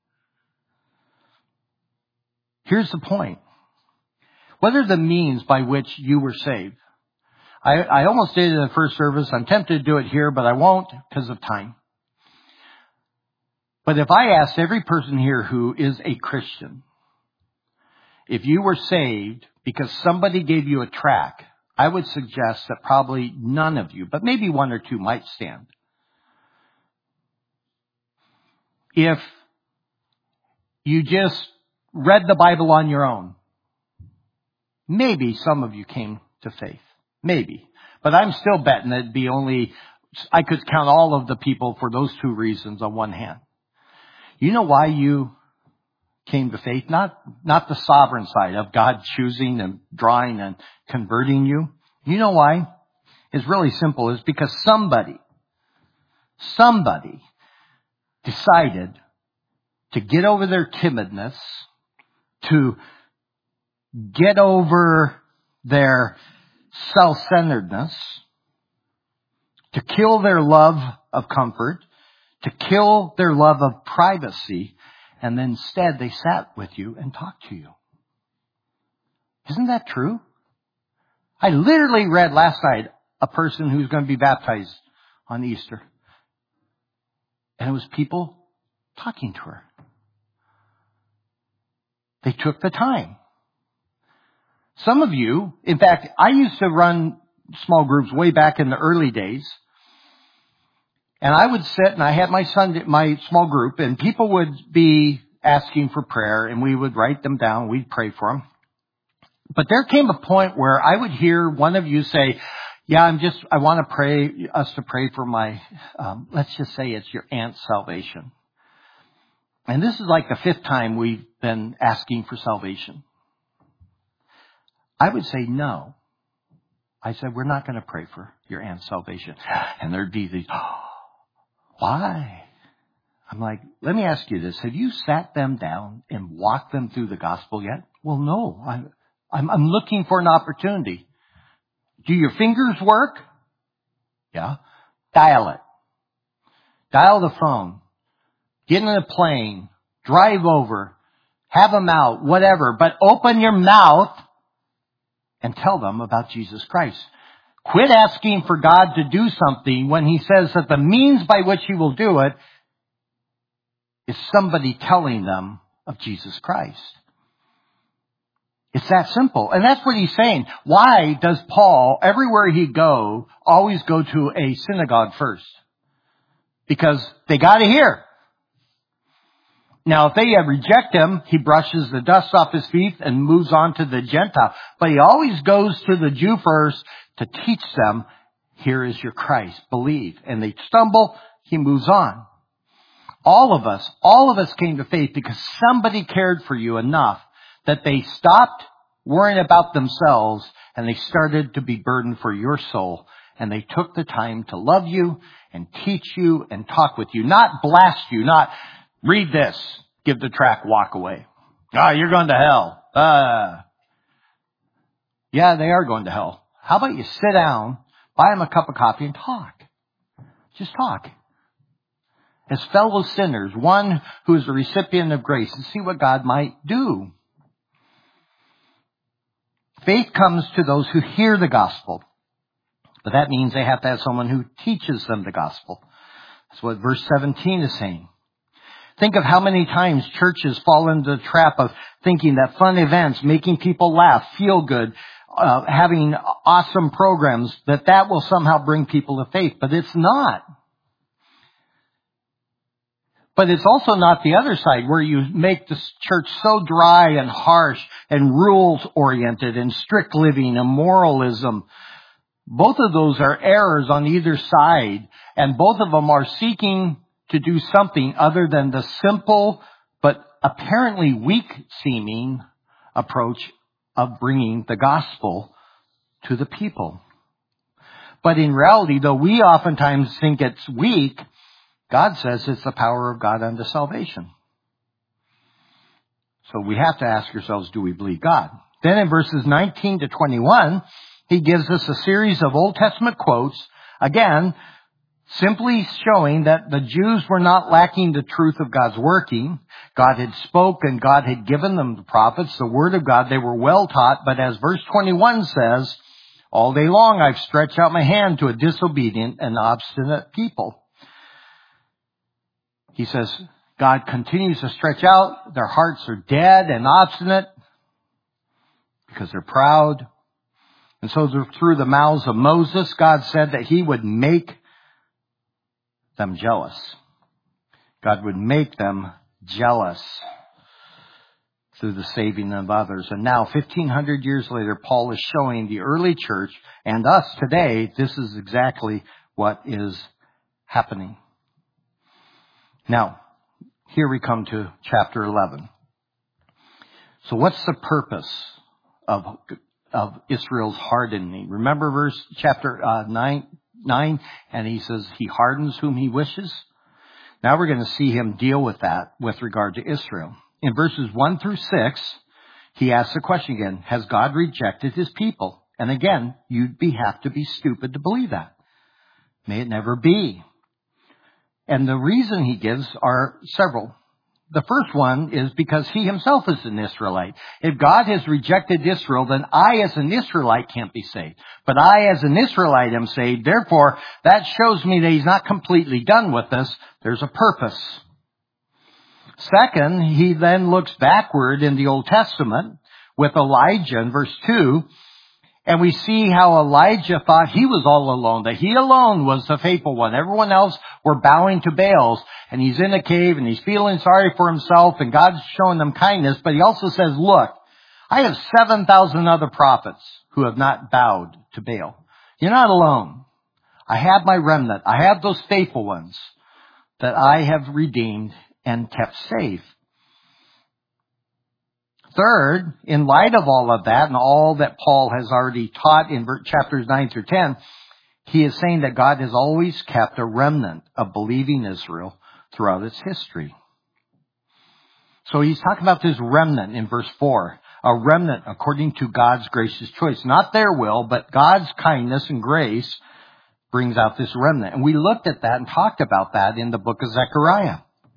Here's the point. What are the means by which you were saved? I almost did it in the first service. I'm tempted to do it here, but I won't because of time. But if I asked every person here who is a Christian, if you were saved because somebody gave you a tract, I would suggest that probably none of you, but maybe one or two might stand. If you just read the Bible on your own. Maybe some of you came to faith. Maybe. But I'm still betting it'd be I could count all of the people for those two reasons on one hand. You know why you came to faith? Not the sovereign side of God choosing and drawing and converting you. You know why? It's really simple. It's because somebody decided to get over their timidness, to get over their self-centeredness, to kill their love of comfort, to kill their love of privacy, and then instead they sat with you and talked to you. Isn't that true? I literally read last night a person who's going to be baptized on Easter. And it was people talking to her. They took the time. Some of you, in fact, I used to run small groups way back in the early days. And I would sit and I had my small group, and people would be asking for prayer, and we would write them down. We'd pray for them. But there came a point where I would hear one of you say, yeah, I want us to pray for my, let's just say it's your aunt's salvation. And this is like the 5th time we've been asking for salvation. I would say no. I said, we're not going to pray for your aunt's salvation. And there'd be these, why? I'm like, let me ask you this. Have you sat them down and walked them through the gospel yet? Well, no. I'm looking for an opportunity. Do your fingers work? Yeah. Dial it. Dial the phone. Get in a plane. Drive over. Have them out. Whatever. But open your mouth and tell them about Jesus Christ. Quit asking for God to do something when He says that the means by which He will do it is somebody telling them of Jesus Christ. It's that simple. And that's what he's saying. Why does Paul, everywhere he go, always go to a synagogue first? Because they got to hear. Now, if they reject him, he brushes the dust off his feet and moves on to the Gentile. But he always goes to the Jew first to teach them, here is your Christ, believe. And they stumble, he moves on. All of us came to faith because somebody cared for you enough that they stopped worrying about themselves and they started to be burdened for your soul. And they took the time to love you and teach you and talk with you. Not blast you, not read this, give the tract, walk away. You're going to hell. Yeah, they are going to hell. How about you sit down, buy them a cup of coffee and talk. Just talk. As fellow sinners, one who is the recipient of grace, and see what God might do. Faith comes to those who hear the gospel. But that means they have to have someone who teaches them the gospel. That's what verse 17 is saying. Think of how many times churches fall into the trap of thinking that fun events, making people laugh, feel good, having awesome programs, that will somehow bring people to faith. But it's not. But it's also not the other side where you make the church so dry and harsh and rules-oriented and strict living and moralism. Both of those are errors on either side, and both of them are seeking to do something other than the simple but apparently weak-seeming approach of bringing the gospel to the people. But in reality, though we oftentimes think it's weak, God says it's the power of God unto salvation. So we have to ask ourselves, do we believe God? Then in verses 19 to 21, he gives us a series of Old Testament quotes, again, simply showing that the Jews were not lacking the truth of God's working. God had spoken, God had given them the prophets, the word of God. They were well taught, but as verse 21 says, all day long I've stretched out my hand to a disobedient and obstinate people. He says, God continues to stretch out. Their hearts are dead and obstinate because they're proud. And so through the mouths of Moses, God said that he would make them jealous. God would make them jealous. through the saving of others. And now, 1,500 years later, Paul is showing the early church and us today, this is exactly what is happening. Now, here we come to chapter 11. So what's the purpose of Israel's hardening? Remember chapter 9, and he says he hardens whom he wishes. Now we're going to see him deal with that with regard to Israel. In verses 1 through 6, he asks the question again, has God rejected his people? And again, you'd have to be stupid to believe that. May it never be. And the reason he gives are several. The first one is because he himself is an Israelite. If God has rejected Israel, then I as an Israelite can't be saved. But I as an Israelite am saved. Therefore, that shows me that he's not completely done with us. There's a purpose. Second, he then looks backward in the Old Testament with Elijah in verse 2. And we see how Elijah thought he was all alone, that he alone was the faithful one. Everyone else were bowing to Baals. And he's in a cave and he's feeling sorry for himself and God's showing them kindness. But he also says, look, I have 7,000 other prophets who have not bowed to Baal. You're not alone. I have my remnant. I have those faithful ones that I have redeemed and kept safe. Third, in light of all of that and all that Paul has already taught in chapters 9 through 10, he is saying that God has always kept a remnant of believing Israel throughout its history. So he's talking about this remnant in verse 4, a remnant according to God's gracious choice. Not their will, but God's kindness and grace brings out this remnant. And we looked at that and talked about that in the book of Zechariah.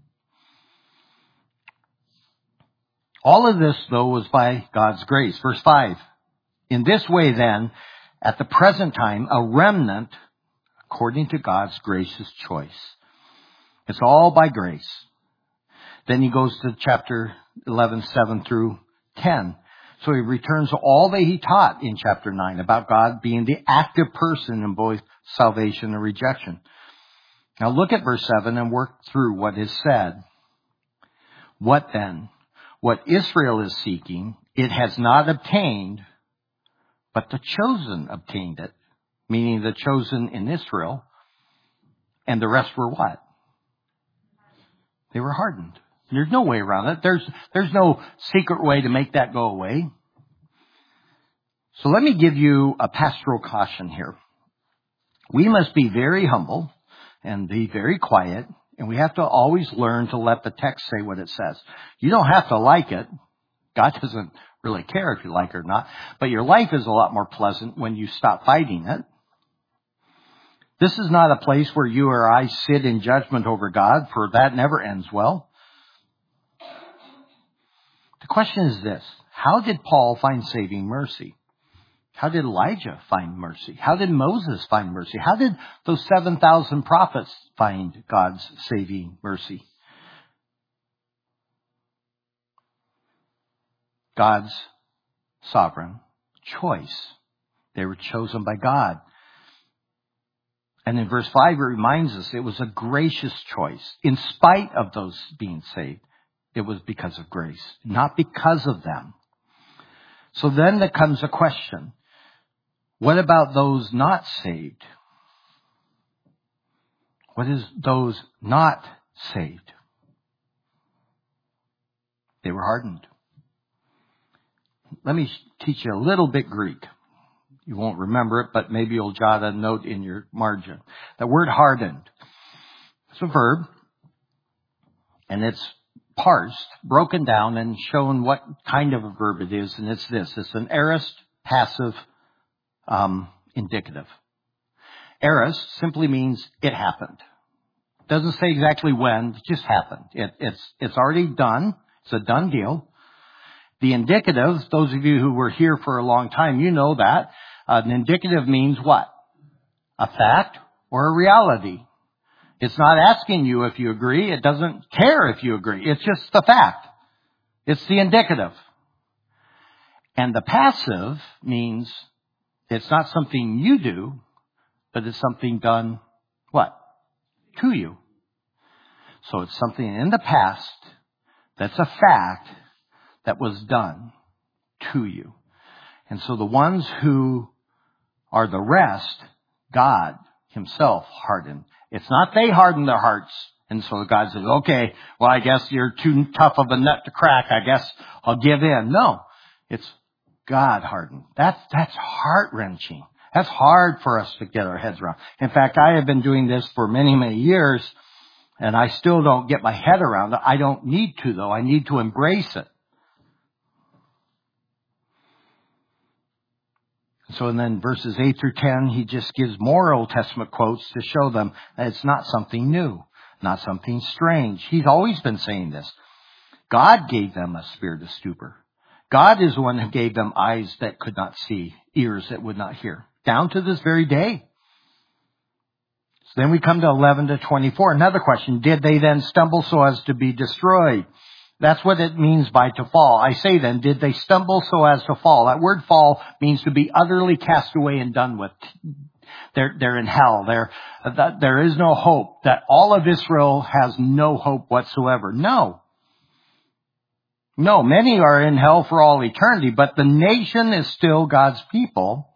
All of this, though, was by God's grace. Verse 5. In this way, then, at the present time, a remnant according to God's gracious choice. It's all by grace. Then he goes to chapter 11, 7 through 10. So he returns to all that he taught in chapter 9 about God being the active person in both salvation and rejection. Now look at verse 7 and work through what is said. What then? What Israel is seeking, it has not obtained, but the chosen obtained it. Meaning the chosen in Israel. And the rest were what? They were hardened. There's no way around it. There's no secret way to make that go away. So let me give you a pastoral caution here. We must be very humble and be very quiet. And we have to always learn to let the text say what it says. You don't have to like it. God doesn't really care if you like it or not. But your life is a lot more pleasant when you stop fighting it. This is not a place where you or I sit in judgment over God, for that never ends well. The question is this. How did Paul find saving mercy? How did Elijah find mercy? How did Moses find mercy? How did those 7,000 prophets find God's saving mercy? God's sovereign choice. They were chosen by God. And in verse 5, it reminds us it was a gracious choice. In spite of those being saved, it was because of grace, not because of them. So then there comes a question. What about those not saved? What is those not saved? They were hardened. Let me teach you a little bit Greek. You won't remember it, but maybe you'll jot a note in your margin. The word hardened. It's a verb, and it's parsed, broken down, and shown what kind of a verb it is, and it's this. It's an aorist passive indicative. Aorist simply means it happened. Doesn't say exactly when, it just happened. It's already done. It's a done deal. The indicative, those of you who were here for a long time, you know that. An indicative means what? A fact or a reality. It's not asking you if you agree. It doesn't care if you agree. It's just the fact. It's the indicative. And the passive means it's not something you do, but it's something done, what? To you. So it's something in the past that's a fact that was done to you. And so the ones who are the rest, God himself hardened. It's not they hardened their hearts. And so God says, okay, well, I guess you're too tough of a nut to crack. I guess I'll give in. No, it's God hardened. That's heart-wrenching. That's hard for us to get our heads around. In fact, I have been doing this for many, many years, and I still don't get my head around it. I don't need to, though. I need to embrace it. So and then verses 8 through 10, he just gives more Old Testament quotes to show them that it's not something new, not something strange. He's always been saying this. God gave them a spirit of stupor. God is the one who gave them eyes that could not see, ears that would not hear, down to this very day. So then we come to 11 to 24. Another question, did they then stumble so as to be destroyed? That's what it means by to fall. I say then, did they stumble so as to fall? That word fall means to be utterly cast away and done with. They're in hell. There is no hope. That all of Israel has no hope whatsoever. No, many are in hell for all eternity, but the nation is still God's people.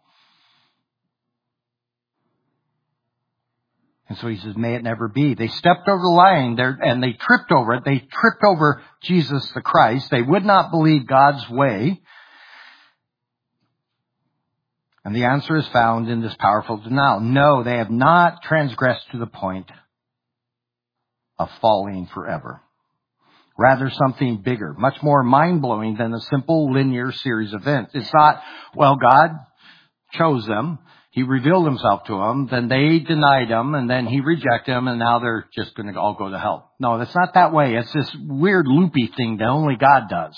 And so he says, may it never be. They stepped over the line there and they tripped over it. They tripped over Jesus the Christ. They would not believe God's way. And the answer is found in this powerful denial. No, they have not transgressed to the point of falling forever. Rather something bigger, much more mind-blowing than a simple linear series of events. It's not, well, God chose them. He revealed himself to them, then they denied him, and then he rejected them, and now they're just going to all go to hell. No, that's not that way. It's this weird loopy thing that only God does.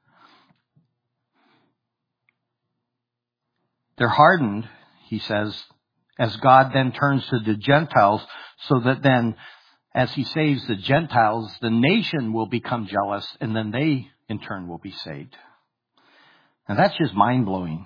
They're hardened, he says, as God then turns to the Gentiles, so that then, as he saves the Gentiles, the nation will become jealous, and then they, in turn, will be saved. And that's just mind-blowing.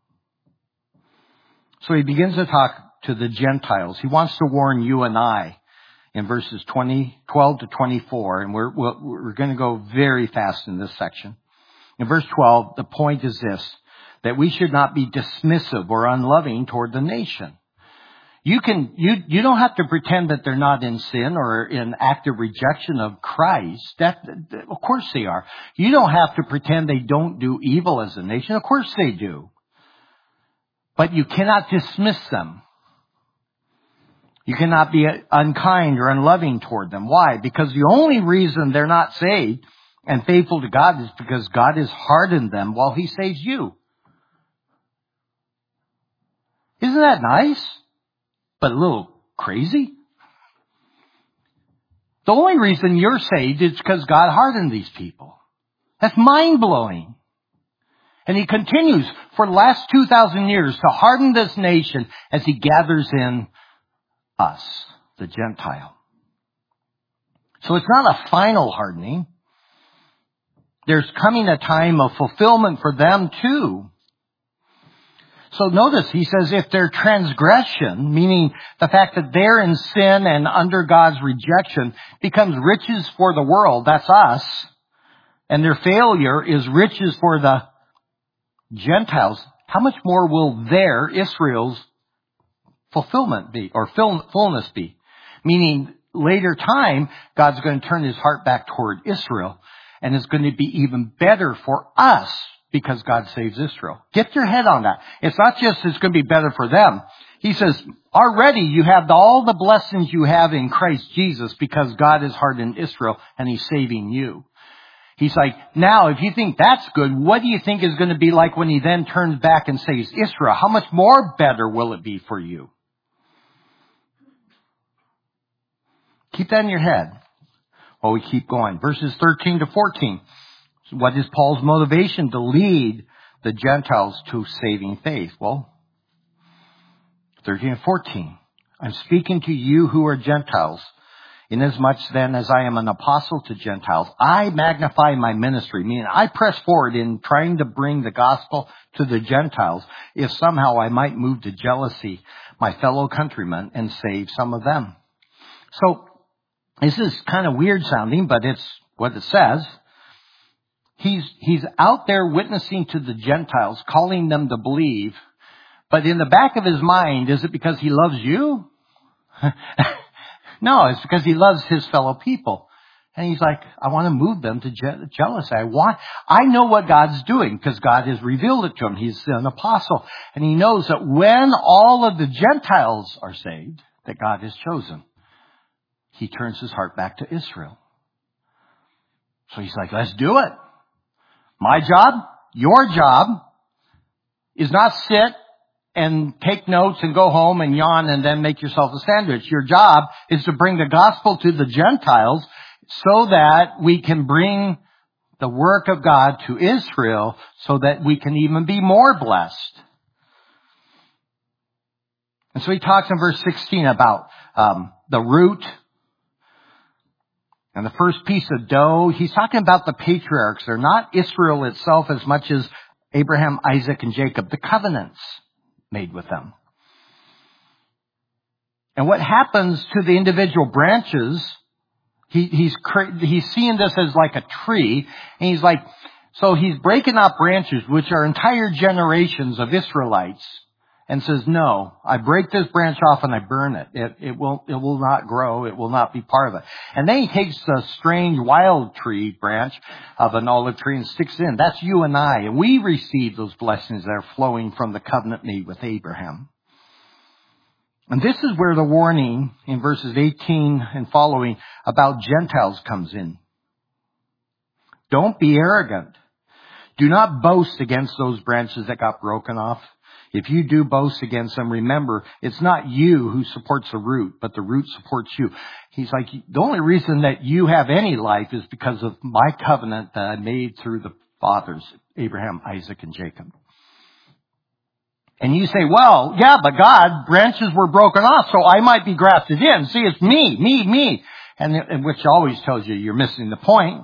So he begins to talk to the Gentiles. He wants to warn you and I in verses 12 to 24. And we're going to go very fast in this section. In verse 12, the point is this, that we should not be dismissive or unloving toward the nation. You don't have to pretend that they're not in sin or in active rejection of Christ. Of course they are. You don't have to pretend they don't do evil as a nation. Of course they do. But you cannot dismiss them. You cannot be unkind or unloving toward them. Why? Because the only reason they're not saved and faithful to God is because God has hardened them while he saves you. Isn't that nice? But a little crazy? The only reason you're saved is because God hardened these people. That's mind-blowing. And he continues for the last 2,000 years to harden this nation as he gathers in us, the Gentile. So it's not a final hardening. There's coming a time of fulfillment for them too. So notice, he says, if their transgression, meaning the fact that they're in sin and under God's rejection, becomes riches for the world, that's us, and their failure is riches for the Gentiles, how much more will their, Israel's, fulfillment be, or fullness be? Meaning, later time, God's going to turn his heart back toward Israel, and it's going to be even better for us because God saves Israel. Get your head on that. It's not just it's going to be better for them. He says, already you have all the blessings you have in Christ Jesus because God has hardened Israel and he's saving you. He's like, now, if you think that's good, what do you think is going to be like when he then turns back and says, Israel, how much more better will it be for you? Keep that in your head while we keep going. Verses 13 to 14. What is Paul's motivation to lead the Gentiles to saving faith? Well, 13 and 14. I'm speaking to you who are Gentiles. Inasmuch then as I am an apostle to Gentiles, I magnify my ministry, meaning I press forward in trying to bring the gospel to the Gentiles, if somehow I might move to jealousy my fellow countrymen and save some of them. So, this is kind of weird sounding, but it's what it says. he's out there witnessing to the Gentiles, calling them to believe. But in the back of his mind, is it because he loves you? No, it's because he loves his fellow people. And he's like, I want to move them to jealousy. I know what God's doing because God has revealed it to him. He's an apostle. And he knows that when all of the Gentiles are saved, that God has chosen, he turns his heart back to Israel. So he's like, let's do it. My job, your job, is not sit and take notes and go home and yawn and then make yourself a sandwich. Your job is to bring the gospel to the Gentiles so that we can bring the work of God to Israel so that we can even be more blessed. And so he talks in verse 16 about the root and the first piece of dough. He's talking about the patriarchs. They're not Israel itself as much as Abraham, Isaac, and Jacob, the covenants made with them. And what happens to the individual branches, he's seeing this as like a tree, and he's like, so he's breaking up branches, which are entire generations of Israelites, and says, no, I break this branch off and I burn it. It will not grow. It will not be part of it. And then he takes a strange wild tree branch of an olive tree and sticks it in. That's you and I. And we receive those blessings that are flowing from the covenant made with Abraham. And this is where the warning in verses 18 and following about Gentiles comes in. Don't be arrogant. Do not boast against those branches that got broken off. If you do boast against them, remember, it's not you who supports the root, but the root supports you. He's like, the only reason that you have any life is because of my covenant that I made through the fathers, Abraham, Isaac, and Jacob. And you say, well, yeah, but God, branches were broken off, so I might be grafted in. See, it's me. And which always tells you you're missing the point.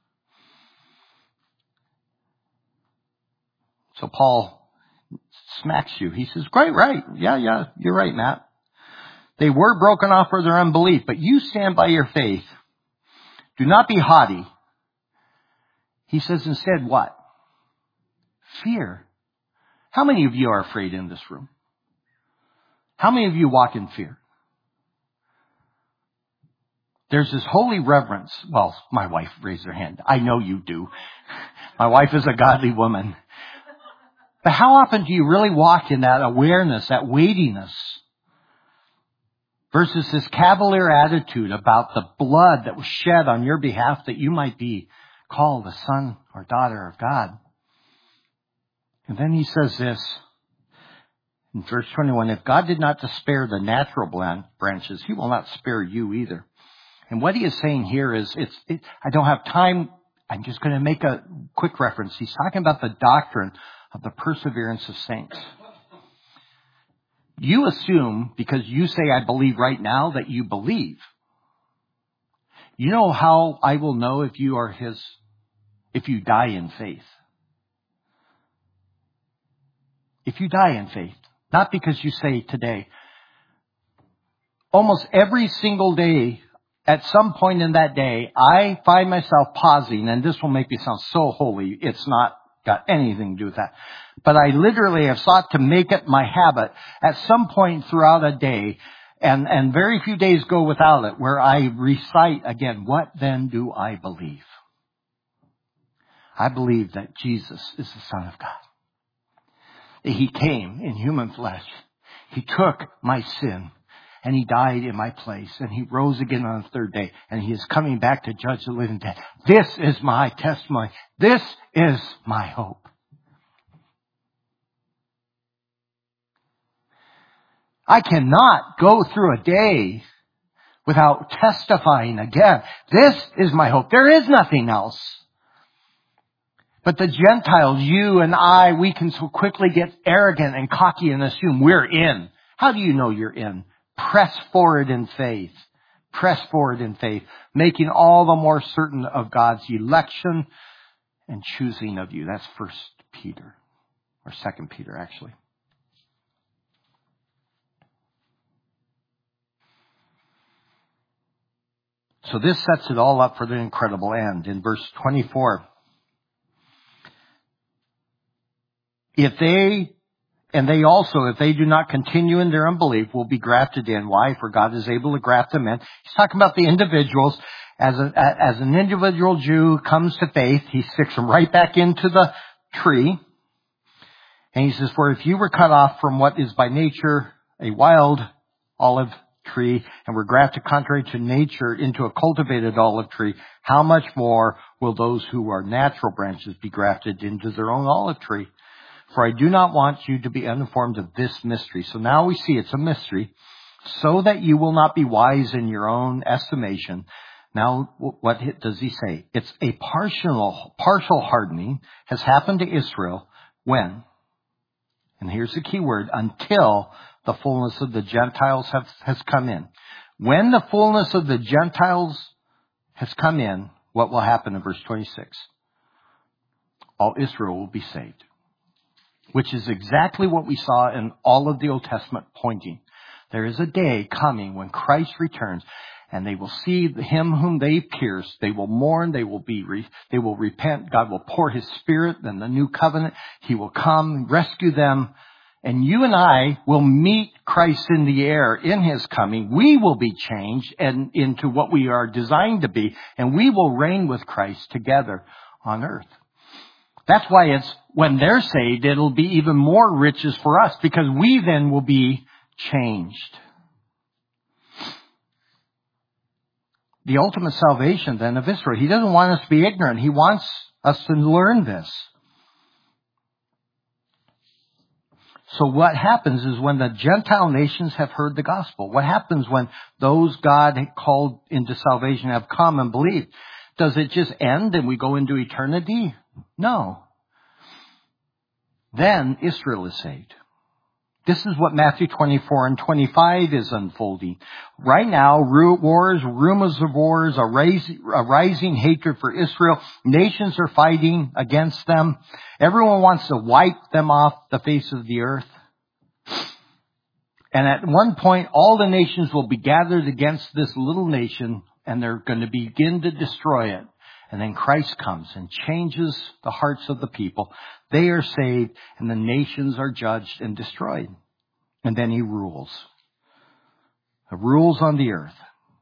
So Paul smacks you. He says, great, right. Yeah, you're right, Matt. They were broken off for their unbelief, but you stand by your faith. Do not be haughty. He says instead what? Fear. How many of you are afraid in this room? How many of you walk in fear? There's this holy reverence. Well, my wife raised her hand. I know you do. My wife is a godly woman. But how often do you really walk in that awareness, that weightiness, versus this cavalier attitude about the blood that was shed on your behalf that you might be called a son or daughter of God? And then he says this in verse 21, if God did not spare the natural branches, he will not spare you either. And what he is saying here is, I don't have time. I'm just going to make a quick reference. He's talking about the doctrine of the perseverance of saints. You assume, because you say, I believe right now, that you believe. You know how I will know if you are his, if you die in faith. If you die in faith. Not because you say today. Almost every single day, at some point in that day, I find myself pausing, and this will make me sound so holy, it's not got anything to do with that. But I literally have sought to make it my habit at some point throughout a day, and very few days go without it, where I recite again, what then do I believe? I believe that Jesus is the Son of God. That he came in human flesh. He took my sin, and he died in my place, and he rose again on the third day, and he is coming back to judge the living dead. This is my testimony. This is my hope. I cannot go through a day without testifying again. This is my hope. There is nothing else. But the Gentiles, you and I, we can so quickly get arrogant and cocky and assume we're in. How do you know you're in? Press forward in faith. Press forward in faith, making all the more certain of God's election and choosing of you. That's 1 Peter, or 2 Peter actually. So this sets it all up for the incredible end. In verse 24, If they also, if they do not continue in their unbelief, will be grafted in. Why? For God is able to graft them in. He's talking about the individuals. As an individual Jew comes to faith, he sticks them right back into the tree. And he says, for if you were cut off from what is by nature a wild olive tree and were grafted contrary to nature into a cultivated olive tree, how much more will those who are natural branches be grafted into their own olive tree? For I do not want you to be uninformed of this mystery. So now we see it's a mystery, so that you will not be wise in your own estimation. Now, what does he say? It's a partial hardening has happened to Israel when? And here's the key word, until the fullness of the Gentiles has come in. When the fullness of the Gentiles has come in, what will happen in verse 26? All Israel will be saved. Which is exactly what we saw in all of the Old Testament pointing. There is a day coming when Christ returns, and they will see him whom they pierced. They will mourn. They will repent. God will pour his Spirit and the new covenant. He will come, rescue them. And you and I will meet Christ in the air in his coming. We will be changed and into what we are designed to be. And we will reign with Christ together on earth. That's why it's when they're saved, it'll be even more riches for us because we then will be changed. The ultimate salvation then of Israel. He doesn't want us to be ignorant. He wants us to learn this. So what happens is when the Gentile nations have heard the gospel, what happens when those God called into salvation have come and believed? Does it just end and we go into eternity? No. Then Israel is saved. This is what Matthew 24 and 25 is unfolding. Right now, rumors of wars, a rising hatred for Israel. Nations are fighting against them. Everyone wants to wipe them off the face of the earth. And at one point, all the nations will be gathered against this little nation, and they're going to begin to destroy it. And then Christ comes and changes the hearts of the people. They are saved, and the nations are judged and destroyed. And then he rules. He rules on the earth.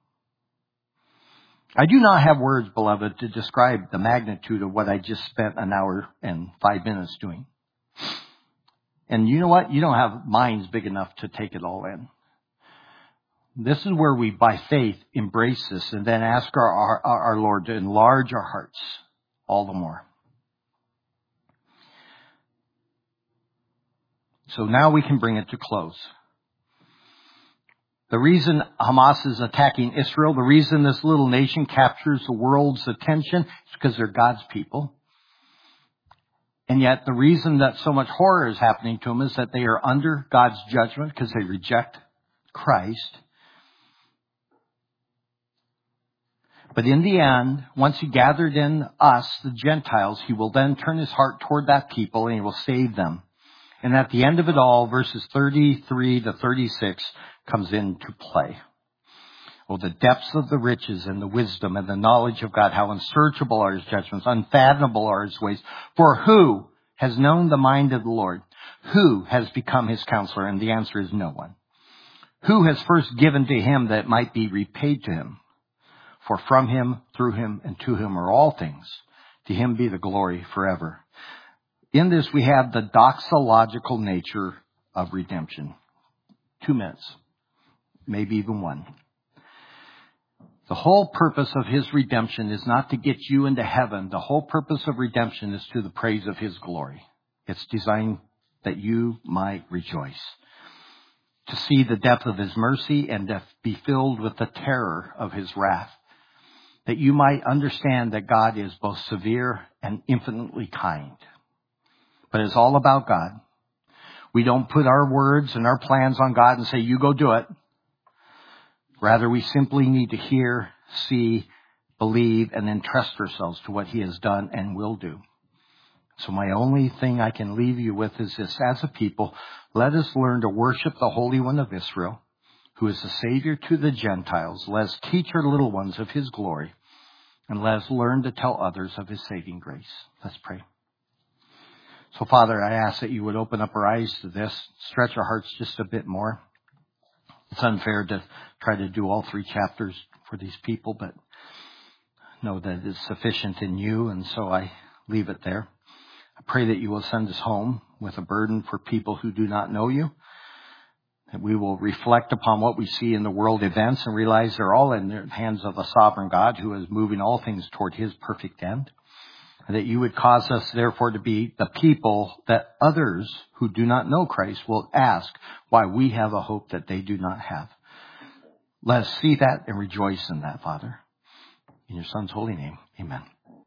I do not have words, beloved, to describe the magnitude of what I just spent an hour and 5 minutes doing. And you know what? You don't have minds big enough to take it all in. This is where we, by faith, embrace this and then ask our Lord to enlarge our hearts all the more. So now we can bring it to close. The reason Hamas is attacking Israel, the reason this little nation captures the world's attention, is because they're God's people. And yet the reason that so much horror is happening to them is that they are under God's judgment because they reject Christ. But in the end, once he gathered in us, the Gentiles, he will then turn his heart toward that people and he will save them. And at the end of it all, verses 33 to 36 comes into play. Oh, the depths of the riches and the wisdom and the knowledge of God, how unsearchable are his judgments, unfathomable are his ways. For who has known the mind of the Lord? Who has become his counselor? And the answer is no one. Who has first given to him that might be repaid to him? For from him, through him, and to him are all things. To him be the glory forever. In this we have the doxological nature of redemption. 2 minutes, maybe even 1. The whole purpose of his redemption is not to get you into heaven. The whole purpose of redemption is to the praise of his glory. It's designed that you might rejoice. To see the depth of his mercy and to be filled with the terror of his wrath. That you might understand that God is both severe and infinitely kind. But it's all about God. We don't put our words and our plans on God and say, you go do it. Rather, we simply need to hear, see, believe, and entrust ourselves to what he has done and will do. So my only thing I can leave you with is this. As a people, let us learn to worship the Holy One of Israel, who is the Savior to the Gentiles. Let us teach our little ones of his glory, and let us learn to tell others of his saving grace. Let's pray. So, Father, I ask that you would open up our eyes to this, stretch our hearts just a bit more. It's unfair to try to do all 3 chapters for these people, but know that it's sufficient in you, and so I leave it there. I pray that you will send us home with a burden for people who do not know you, that we will reflect upon what we see in the world events and realize they're all in the hands of a sovereign God who is moving all things toward his perfect end. And that you would cause us, therefore, to be the people that others who do not know Christ will ask why we have a hope that they do not have. Let us see that and rejoice in that, Father. In your Son's holy name, amen.